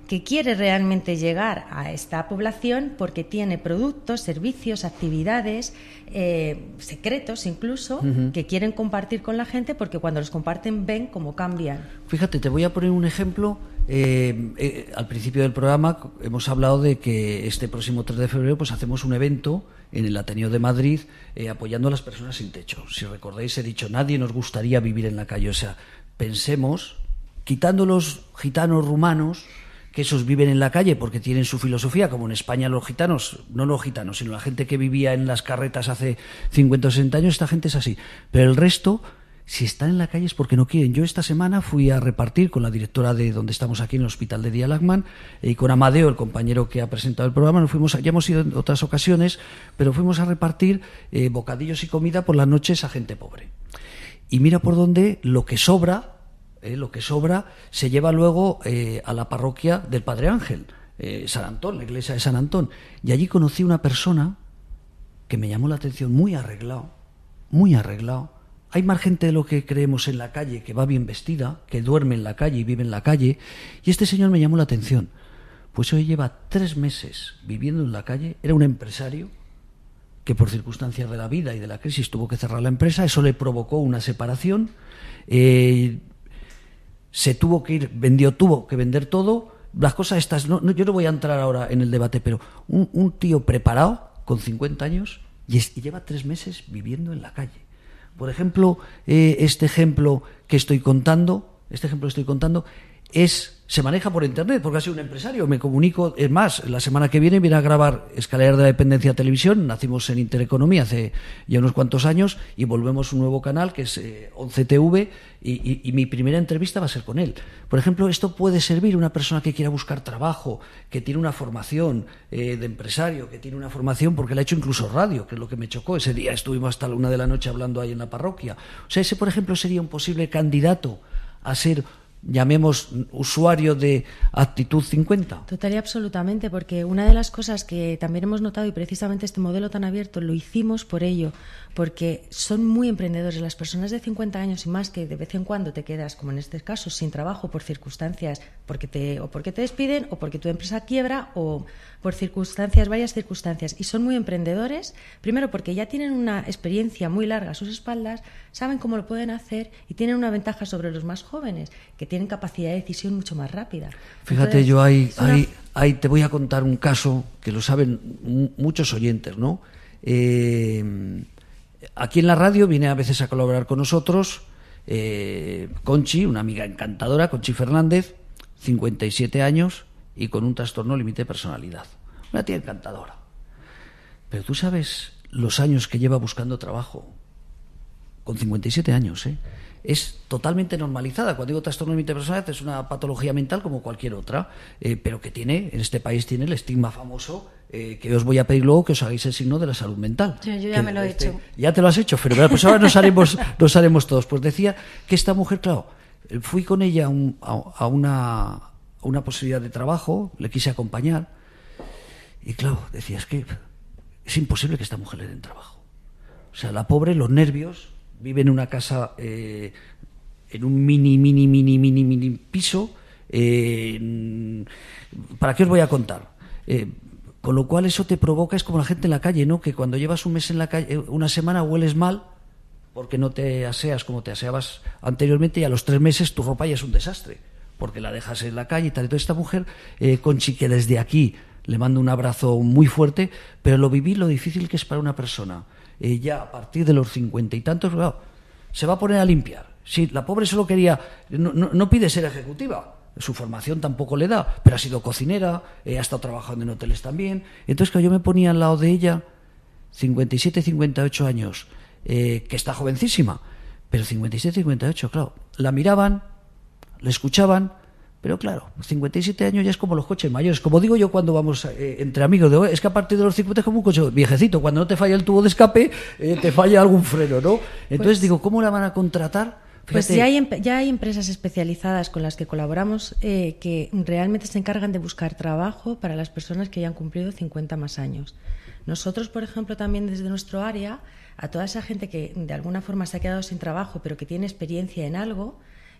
que quiere realmente llegar a esta población porque tiene productos, servicios, actividades, eh, secretos incluso, uh-huh. que quieren compartir con la gente porque cuando los comparten ven cómo cambian. Fíjate, te voy a poner un ejemplo. Eh, eh, al principio del programa hemos hablado de que este próximo tres de febrero pues hacemos un evento en el Ateneo de Madrid eh, apoyando a las personas sin techo. Si recordáis, he dicho, nadie nos gustaría vivir en la calle. O sea, pensemos, quitando los gitanos rumanos, que esos viven en la calle porque tienen su filosofía, como en España los gitanos, no los gitanos, sino la gente que vivía en las carretas hace cincuenta o sesenta años, esta gente es así. Pero el resto, si están en la calle es porque no quieren. Yo esta semana fui a repartir con la directora de donde estamos aquí en el Hospital de Día Lachman y con Amadeo, el compañero que ha presentado el programa. Nos fuimos a, ya hemos ido en otras ocasiones, pero fuimos a repartir eh, bocadillos y comida por las noches a gente pobre. Y mira por dónde lo que sobra, eh, lo que sobra se lleva luego eh, a la parroquia del Padre Ángel, eh, San Antón, la iglesia de San Antón. Y allí conocí una persona que me llamó la atención, muy arreglado, muy arreglado. Hay más gente de lo que creemos en la calle que va bien vestida, que duerme en la calle y vive en la calle. Y este señor me llamó la atención. Pues hoy lleva tres meses viviendo en la calle. Era un empresario que por circunstancias de la vida y de la crisis tuvo que cerrar la empresa. Eso le provocó una separación. Eh, se tuvo que ir, vendió, tuvo que vender todo. Las cosas estas, no, no, yo no voy a entrar ahora en el debate, pero un, un tío preparado, con cincuenta años, y, es, y lleva tres meses viviendo en la calle. Por ejemplo, eh, este ejemplo que estoy contando, este ejemplo que estoy contando, es, se maneja por internet, porque ha sido un empresario. Me comunico, es más, la semana que viene viene a grabar Escaleras de la Dependencia Televisión. Nacimos en Intereconomía hace ya unos cuantos años y volvemos un nuevo canal que es eh, once T V y, y, y mi primera entrevista va a ser con él. Por ejemplo, esto puede servir a una persona que quiera buscar trabajo, que tiene una formación eh, de empresario, que tiene una formación, porque le ha hecho incluso radio, que es lo que me chocó. Ese día estuvimos hasta la una de la noche hablando ahí en la parroquia. O sea, ese, por ejemplo, sería un posible candidato a ser, llamemos, usuario de Actitud cincuenta. Total y absolutamente, porque una de las cosas que también hemos notado, y precisamente este modelo tan abierto lo hicimos por ello, porque son muy emprendedores las personas de cincuenta años y más, que de vez en cuando te quedas, como en este caso, sin trabajo por circunstancias, porque te, o porque te despiden, o porque tu empresa quiebra, o por circunstancias, varias circunstancias, y son muy emprendedores, primero porque ya tienen una experiencia muy larga a sus espaldas, saben cómo lo pueden hacer y tienen una ventaja sobre los más jóvenes, que tienen capacidad de decisión mucho más rápida. Fíjate, Entonces, yo ahí, una... ahí, ahí te voy a contar un caso que lo saben m- muchos oyentes, ¿no? Eh, aquí en la radio viene a veces a colaborar con nosotros eh, Conchi, una amiga encantadora, Conchi Fernández, cincuenta y siete años y con un trastorno límite de personalidad. Una tía encantadora. Pero tú sabes los años que lleva buscando trabajo. Con cincuenta y siete años, ¿eh? Es totalmente normalizada. Cuando digo trastorno límite de personalidad es una patología mental como cualquier otra, eh, pero que tiene, en este país tiene el estigma famoso, eh, que os voy a pedir luego que os hagáis el signo de la salud mental. Sí, yo ya que, me lo he este, hecho. Ya te lo has hecho, fenomenal. Pues ahora nos haremos, nos haremos todos. Pues decía que esta mujer, claro, fui con ella a, un, a, a una, a una posibilidad de trabajo, le quise acompañar, y claro, decía, es que es imposible que esta mujer le den trabajo. O sea, la pobre, los nervios, vive en una casa, eh, en un mini, mini, mini, mini, mini piso. Eh, ¿Para qué os voy a contar? Eh, con lo cual eso te provoca, es como la gente en la calle, ¿no? Que cuando llevas un mes en la calle, una semana hueles mal porque no te aseas como te aseabas anteriormente y a los tres meses tu ropa ya es un desastre porque la dejas en la calle y tal. Entonces esta mujer, eh, Conchi, que desde aquí le mando un abrazo muy fuerte, pero lo viví, lo difícil que es para una persona. Eh, ya a partir de los cincuenta y tantos, claro, se va a poner a limpiar. Sí, la pobre solo quería, no, no, no pide ser ejecutiva, su formación tampoco le da, pero ha sido cocinera, eh, ha estado trabajando en hoteles también. Entonces, claro, yo me ponía al lado de ella, cincuenta y siete, cincuenta y ocho años, eh, que está jovencísima, pero cincuenta y siete, cincuenta y ocho, claro, la miraban, la escuchaban. Pero claro, cincuenta y siete años ya es como los coches mayores. Como digo yo cuando vamos eh, entre amigos, de, es que a partir de los cincuenta es como un coche viejecito. Cuando no te falla el tubo de escape, eh, te falla algún freno, ¿no? Entonces pues, digo, ¿cómo la van a contratar? Fíjate. Pues ya hay, ya hay empresas especializadas con las que colaboramos eh, que realmente se encargan de buscar trabajo para las personas que ya han cumplido cincuenta más años. Nosotros, por ejemplo, también desde nuestro área, a toda esa gente que de alguna forma se ha quedado sin trabajo, pero que tiene experiencia en algo,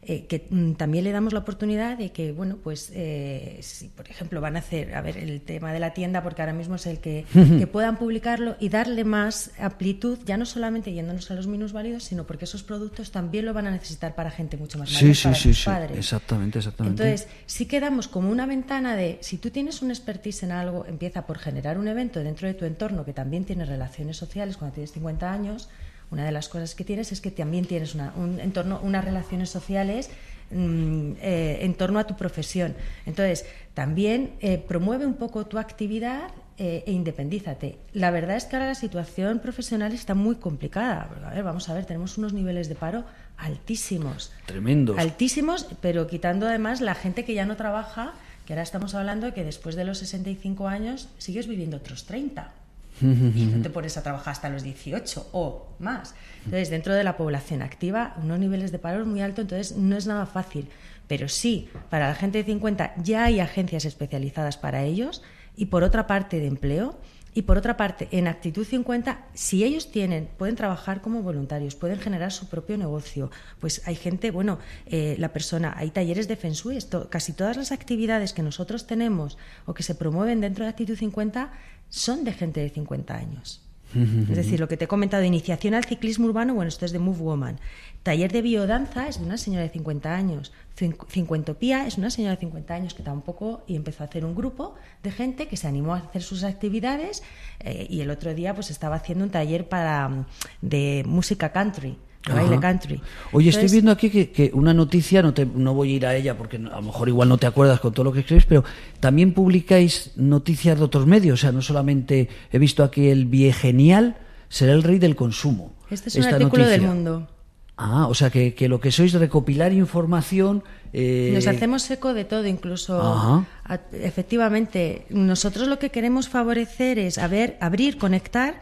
eh, que mm, también le damos la oportunidad de que, bueno, pues eh, si por ejemplo van a hacer, a ver, el tema de la tienda, porque ahora mismo es el que, que puedan publicarlo y darle más amplitud, ya no solamente yéndonos a los minusválidos, sino porque esos productos también lo van a necesitar para gente mucho más mayor, sí, para sí, sus sí, padres. Sí, exactamente, exactamente. Entonces, sí que damos como una ventana de, si tú tienes un expertise en algo, empieza por generar un evento dentro de tu entorno que también tiene relaciones sociales cuando tienes cincuenta años. Una de las cosas que tienes es que también tienes una, un entorno, unas relaciones sociales mmm, eh, en torno a tu profesión. Entonces, también eh, promueve un poco tu actividad eh, e independízate. La verdad es que ahora la situación profesional está muy complicada. A ver, vamos a ver, tenemos unos niveles de paro altísimos. Tremendos. Altísimos, pero quitando además la gente que ya no trabaja, que ahora estamos hablando de que después de los sesenta y cinco años sigues viviendo otros treinta. Y no te pones a trabajar hasta los dieciocho o más. Entonces, dentro de la población activa, unos niveles de paro muy altos, entonces no es nada fácil. Pero sí, para la gente de cincuenta ya hay agencias especializadas para ellos, y por otra parte de empleo, y por otra parte en Actitud cincuenta, si ellos tienen, pueden trabajar como voluntarios, pueden generar su propio negocio. Pues hay gente, bueno, eh, la persona, hay talleres de Feng Shui, esto, casi todas las actividades que nosotros tenemos o que se promueven dentro de Actitud cincuenta son de gente de cincuenta años. Es decir, lo que te he comentado de iniciación al ciclismo urbano, bueno, esto es de Move Woman. Taller de biodanza es de una señora de cincuenta años. Cincuentopía es una señora de cincuenta años que tampoco, y empezó a hacer un grupo de gente que se animó a hacer sus actividades, eh, y el otro día pues estaba haciendo un taller para de música country. Baile country. Oye, Entonces, estoy viendo aquí que, que una noticia, no, te, no voy a ir a ella porque a lo mejor igual no te acuerdas con todo lo que escribes, pero también publicáis noticias de otros medios. O sea, no solamente he visto aquí el Biegenial, será el rey del consumo. Este es un artículo noticia. del Mundo. Ah, o sea, que, que lo que sois recopilar información. Eh... Nos hacemos eco de todo, incluso. A, efectivamente, nosotros lo que queremos favorecer es a ver, abrir, conectar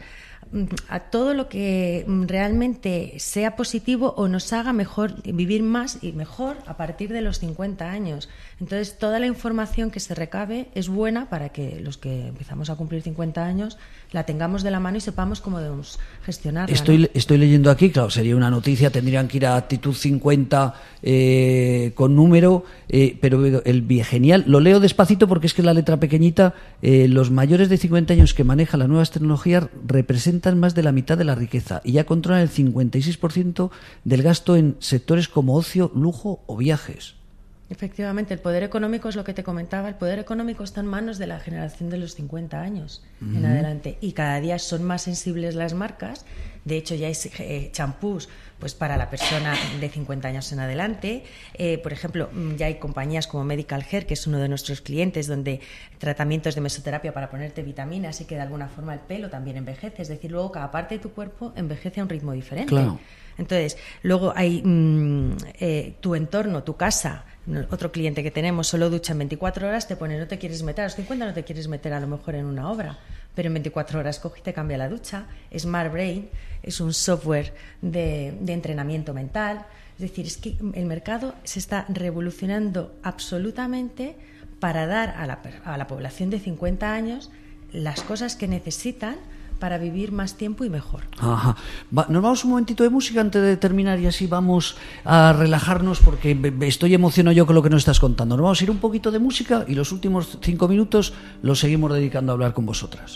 a todo lo que realmente sea positivo o nos haga mejor vivir más y mejor a partir de los cincuenta años. Entonces, toda la información que se recabe es buena para que los que empezamos a cumplir cincuenta años la tengamos de la mano y sepamos cómo debemos gestionarla. Estoy, ¿no? estoy leyendo aquí, claro, sería una noticia, tendrían que ir a Actitud cincuenta eh, con número, eh, pero el Biegenial, lo leo despacito porque es que la letra pequeñita, eh, los mayores de cincuenta años que manejan las nuevas tecnologías representan más de la mitad de la riqueza y ya controlan el cincuenta y seis por ciento del gasto en sectores como ocio, lujo o viajes. Efectivamente, el poder económico es lo que te comentaba. El poder económico está en manos de la generación de los cincuenta años uh-huh. en adelante, y cada día son más sensibles las marcas. De hecho, ya hay eh, champús pues para la persona de cincuenta años en adelante. Eh, por ejemplo, ya hay compañías como Medical Hair, que es uno de nuestros clientes, donde tratamientos de mesoterapia para ponerte vitaminas y que de alguna forma el pelo también envejece. Es decir, luego cada parte de tu cuerpo envejece a un ritmo diferente. Claro. Entonces, luego hay mmm, eh, tu entorno, tu casa. Otro cliente que tenemos solo ducha en veinticuatro horas, te pone, no te quieres meter, a los cincuenta no te quieres meter a lo mejor en una obra, pero en veinticuatro horas coge y te cambia la ducha. Smart Brain es un software de, de entrenamiento mental. Es decir, es que el mercado se está revolucionando absolutamente para dar a la, a la población de cincuenta años las cosas que necesitan para vivir más tiempo y mejor. Ajá. Va, nos vamos un momentito de música antes de terminar y así vamos a relajarnos porque estoy emocionado yo con lo que nos estás contando. Nos vamos a ir un poquito de música y los últimos cinco minutos los seguimos dedicando a hablar con vosotras.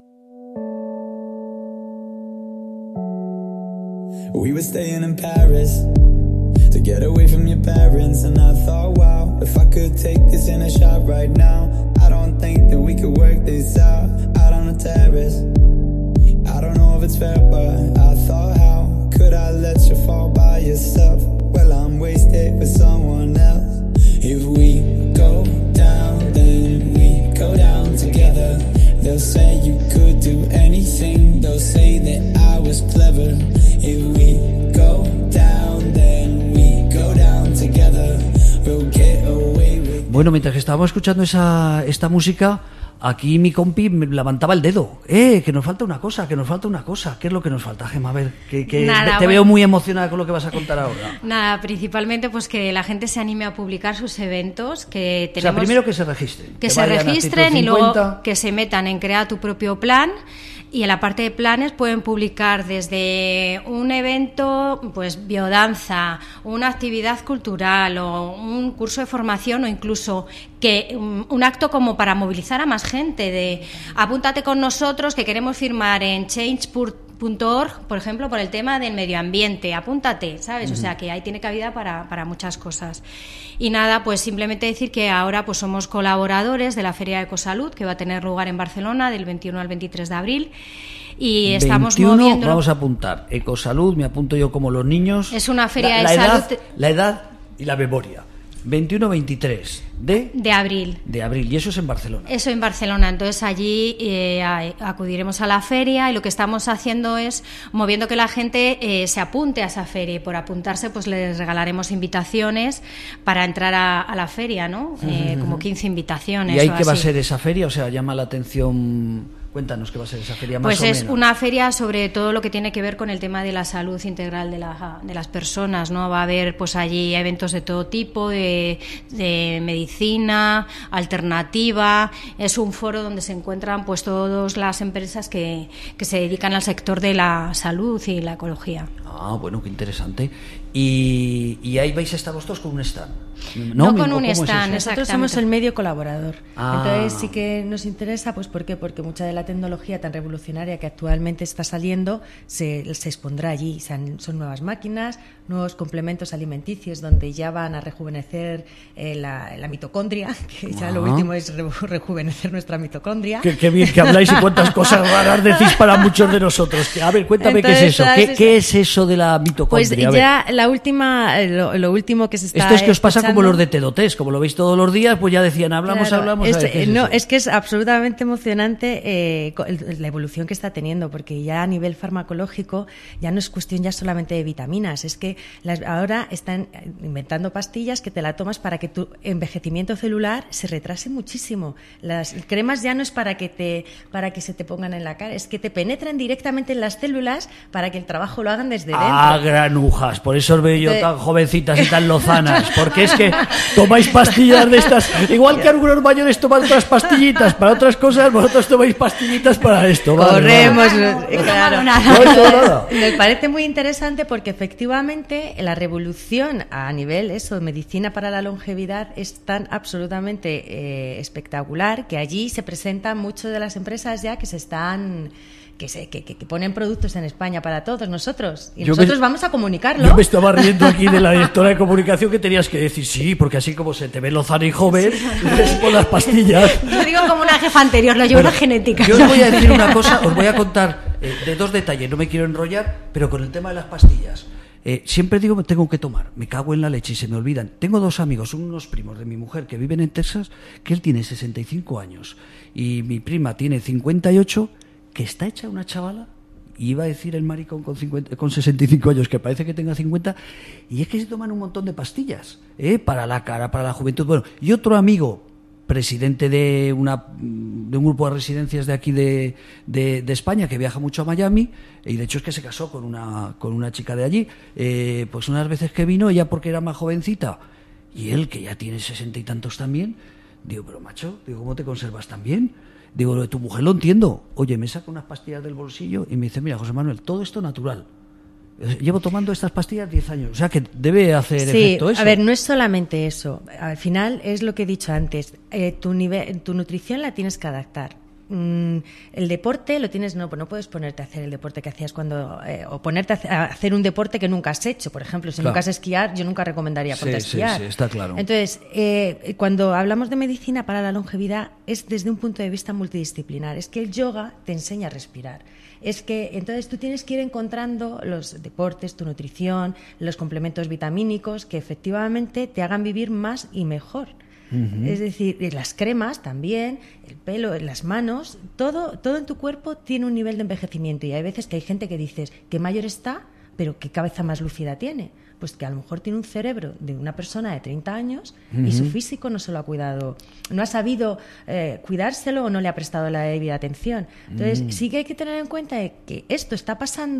We were staying in Paris to get away from your parents, and I thought, wow, if I could take this in a shot right now, I don't think that we could work this out, out on the terrace. I don't know if it's fair, but I thought, how could I let you fall by yourself? Well, I'm wasted with someone else. If we go down, then we go down together. They'll say you could do anything, they'll say that I was clever. If we go down, then we go down together. We'll get away with... Bueno, mientras que estábamos escuchando esa, esta música, aquí mi compi me levantaba el dedo. Eh, que nos falta una cosa, que nos falta una cosa. ¿Qué es lo que nos falta, Gemma? A ver, que, que Nada, te bueno. veo muy emocionada con lo que vas a contar ahora. Nada, principalmente pues que la gente se anime a publicar sus eventos, que tenemos... O sea, primero que se registren. Que, que se registren y luego que se metan en Crea tu propio plan. Y en la parte de planes pueden publicar desde un evento, pues biodanza, una actividad cultural o un curso de formación, o incluso que un, un acto como para movilizar a más gente, de apúntate con nosotros que queremos firmar en change punto org, por ejemplo, por el tema del medio ambiente, apúntate, ¿sabes? Uh-huh. O sea, que ahí tiene cabida para, para muchas cosas. Y nada, pues simplemente decir que ahora pues somos colaboradores de la Feria de Ecosalud, que va a tener lugar en Barcelona del veintiuno al veintitrés de abril. Y estamos veintiuno, moviendo. Vamos a apuntar. Ecosalud, me apunto yo como los niños. Es una feria la, la de edad, salud. La edad y la memoria. veintiuno veintitrés de de abril. De abril, y eso es en Barcelona. Eso en Barcelona. Entonces allí eh, acudiremos a la feria, y lo que estamos haciendo es moviendo que la gente eh, se apunte a esa feria, y por apuntarse pues les regalaremos invitaciones para entrar a, a la feria, ¿no? Eh, uh-huh. Como quince invitaciones. ¿Y ahí qué va a ser esa feria? O sea, llama la atención. Cuéntanos qué va a ser esa feria, más pues o es menos. Una feria sobre todo lo que tiene que ver con el tema de la salud integral de, la, de las personas, ¿no? Va a haber pues allí eventos de todo tipo, de, de medicina alternativa. Es un foro donde se encuentran pues todas las empresas que, que se dedican al sector de la salud y la ecología. Ah, bueno, qué interesante. Y, y ahí vais a estar vosotros con un stand. No, no con un stand, es nosotros somos el medio colaborador. Ah. Entonces sí que nos interesa, pues ¿por qué? Porque mucha de la tecnología tan revolucionaria que actualmente está saliendo se, se expondrá allí. O sea, son nuevas máquinas, nuevos complementos alimenticios donde ya van a rejuvenecer eh, la, la mitocondria, que ya ah. lo último es re, rejuvenecer nuestra mitocondria. Qué, qué bien que habláis y cuántas cosas raras decís para muchos de nosotros. A ver, cuéntame. Entonces, qué es eso. ¿Qué, eso. ¿Qué es eso de la mitocondria? Pues ya la última, lo, lo último que se está Esto es que os pasa escuchando... como los de Tedotés, como lo veis todos los días, pues ya decían, hablamos, claro, hablamos. Es, a ver, ¿qué es no, eso? es que es absolutamente emocionante eh, la evolución que está teniendo, porque ya a nivel farmacológico ya no es cuestión ya solamente de vitaminas, es que las, ahora están inventando pastillas que te la tomas para que tu envejecimiento celular se retrase muchísimo. Las cremas ya no es para que te para que se te pongan en la cara, es que te penetran directamente en las células para que el trabajo lo hagan desde dentro. Ah, granujas, por eso os veo yo de... tan jovencitas y tan lozanas, porque es que tomáis pastillas de estas, igual que algunos mayores toman otras pastillitas para otras cosas, vosotros tomáis pastillitas para esto. Vale, Corremos, vale. No, no, claro. No, no, nada. Me parece muy interesante porque efectivamente la revolución a nivel eso, medicina para la longevidad es tan absolutamente eh, espectacular que allí se presentan muchas de las empresas ya que se están... Que, se, que, que, que ponen productos en España para todos nosotros y yo nosotros me, vamos a comunicarlo. Yo me estaba riendo aquí de la directora de comunicación que tenías que decir sí, porque así como se te ve lozana y joven, sí. Con las pastillas. Yo digo como una jefa anterior, lo llevo bueno, la genética. Yo os voy a decir una cosa, os voy a contar eh, de dos detalles, no me quiero enrollar, pero con el tema de las pastillas. Eh, siempre digo que tengo que tomar, me cago en la leche y se me olvidan. Tengo dos amigos, unos primos de mi mujer que viven en Texas, que él tiene sesenta y cinco años y mi prima tiene cincuenta y ocho, que está hecha una chavala, y iba a decir el maricón con, cincuenta, con sesenta y cinco años, que parece que tenga cincuenta, y es que se toman un montón de pastillas, ¿eh? Para la cara, para la juventud. Bueno, y otro amigo, presidente de una de un grupo de residencias de aquí de, de, de España, que viaja mucho a Miami, y de hecho es que se casó con una, con una chica de allí, eh, pues unas veces que vino, ella porque era más jovencita, y él, que ya tiene sesenta y tantos también, digo, pero macho, digo, ¿cómo te conservas tan bien? Digo, lo de tu mujer lo entiendo. Oye, me saca unas pastillas del bolsillo y me dice, mira, José Manuel, todo esto natural. Llevo tomando estas pastillas diez años. O sea, que debe hacer sí, efecto eso. A ver, no es solamente eso. Al final es lo que he dicho antes. Eh, tu, nivel, tu nutrición la tienes que adaptar. Mm, el deporte lo tienes, no, no puedes ponerte a hacer el deporte que hacías cuando, eh, o ponerte a hacer un deporte que nunca has hecho. Por ejemplo, si claro. nunca has esquiar, yo nunca recomendaría ponerte sí, a esquiar. Sí, sí, está claro. Entonces, eh, cuando hablamos de medicina para la longevidad, es desde un punto de vista multidisciplinar. Es que el yoga te enseña a respirar. Es que entonces tú tienes que ir encontrando los deportes, tu nutrición, los complementos vitamínicos que efectivamente te hagan vivir más y mejor. Uh-huh. Es decir, las cremas también, el pelo, las manos, todo, todo en tu cuerpo tiene un nivel de envejecimiento, y hay veces que hay gente que dices que mayor está, pero qué cabeza más lúcida tiene. Pues que a lo mejor tiene un cerebro de una persona de treinta años uh-huh. y su físico no se lo ha cuidado, no ha sabido eh, cuidárselo o no le ha prestado la debida atención. Entonces uh-huh. sí que hay que tener en cuenta que esto está pasando,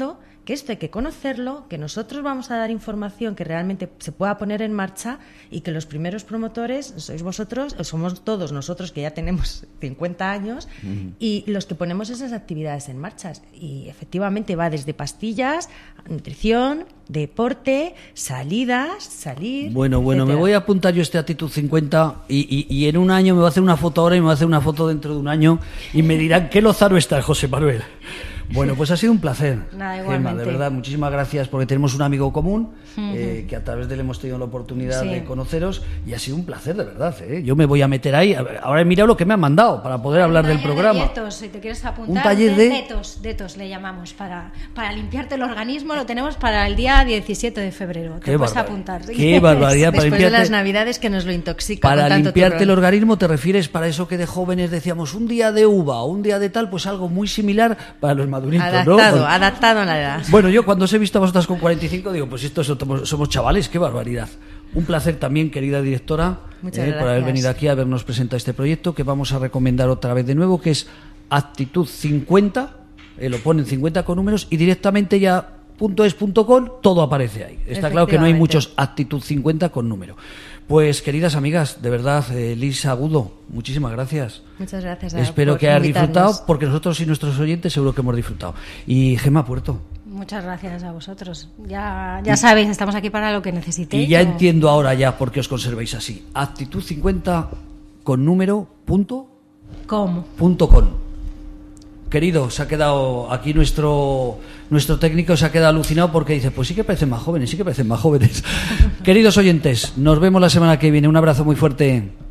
que esto hay que conocerlo, que nosotros vamos a dar información que realmente se pueda poner en marcha y que los primeros promotores sois vosotros, o somos todos nosotros que ya tenemos cincuenta años uh-huh. y los que ponemos esas actividades en marcha. Y efectivamente va desde pastillas, nutrición, deporte, salidas, salir. Bueno, bueno, etcétera. Me voy a apuntar yo este Actitud cincuenta y, y, y en un año me voy a hacer una foto ahora y me voy a hacer una foto dentro de un año y me dirán qué lozano está José Manuel. Bueno, pues ha sido un placer. Nada, Gemma, de verdad, muchísimas gracias porque tenemos un amigo común uh-huh. eh, que a través de él hemos tenido la oportunidad sí. de conoceros y ha sido un placer, de verdad. ¿eh? Yo me voy a meter ahí. Ahora he mirado lo que me han mandado para poder hablar un del programa. De dietos, si te quieres apuntar, un taller de, de... Detos, detos le llamamos, para, para limpiarte el organismo, lo tenemos para el día diecisiete de febrero. Te qué puedes barbar... apuntar. Qué barbaridad. Después para limpiarte... de las Navidades que nos lo intoxica. Para con tanto limpiarte turrón. el organismo te refieres para eso que de jóvenes decíamos un día de uva o un día de tal, pues algo muy similar para los maduritos, adaptado, ¿no? Adaptado a la edad. Bueno, yo cuando os he visto a vosotras con cuarenta y cinco digo, pues estos somos, somos chavales, qué barbaridad. Un placer también, querida directora, eh, por haber venido aquí a habernos presentado este proyecto que vamos a recomendar otra vez de nuevo, que es Actitud cincuenta, eh, lo ponen cincuenta con números y directamente ya .es punto com todo aparece ahí. Está claro que no hay muchos Actitud cincuenta con número. Pues queridas amigas, de verdad, eh, Liz Agudo, muchísimas gracias. Muchas gracias. Espero por que hayas invitarnos. disfrutado, porque nosotros y nuestros oyentes seguro que hemos disfrutado. Y Gemma Puerto. Muchas gracias a vosotros. Ya, ya sabéis, estamos aquí para lo que necesitéis. Y ya o... entiendo ahora ya por qué os conservéis así. Actitud cincuenta con número punto ¿Cómo? punto com. Querido, se ha quedado aquí nuestro nuestro técnico, se ha quedado alucinado porque dice, pues sí que parecen más jóvenes, sí que parecen más jóvenes. Queridos oyentes, nos vemos la semana que viene. Un abrazo muy fuerte.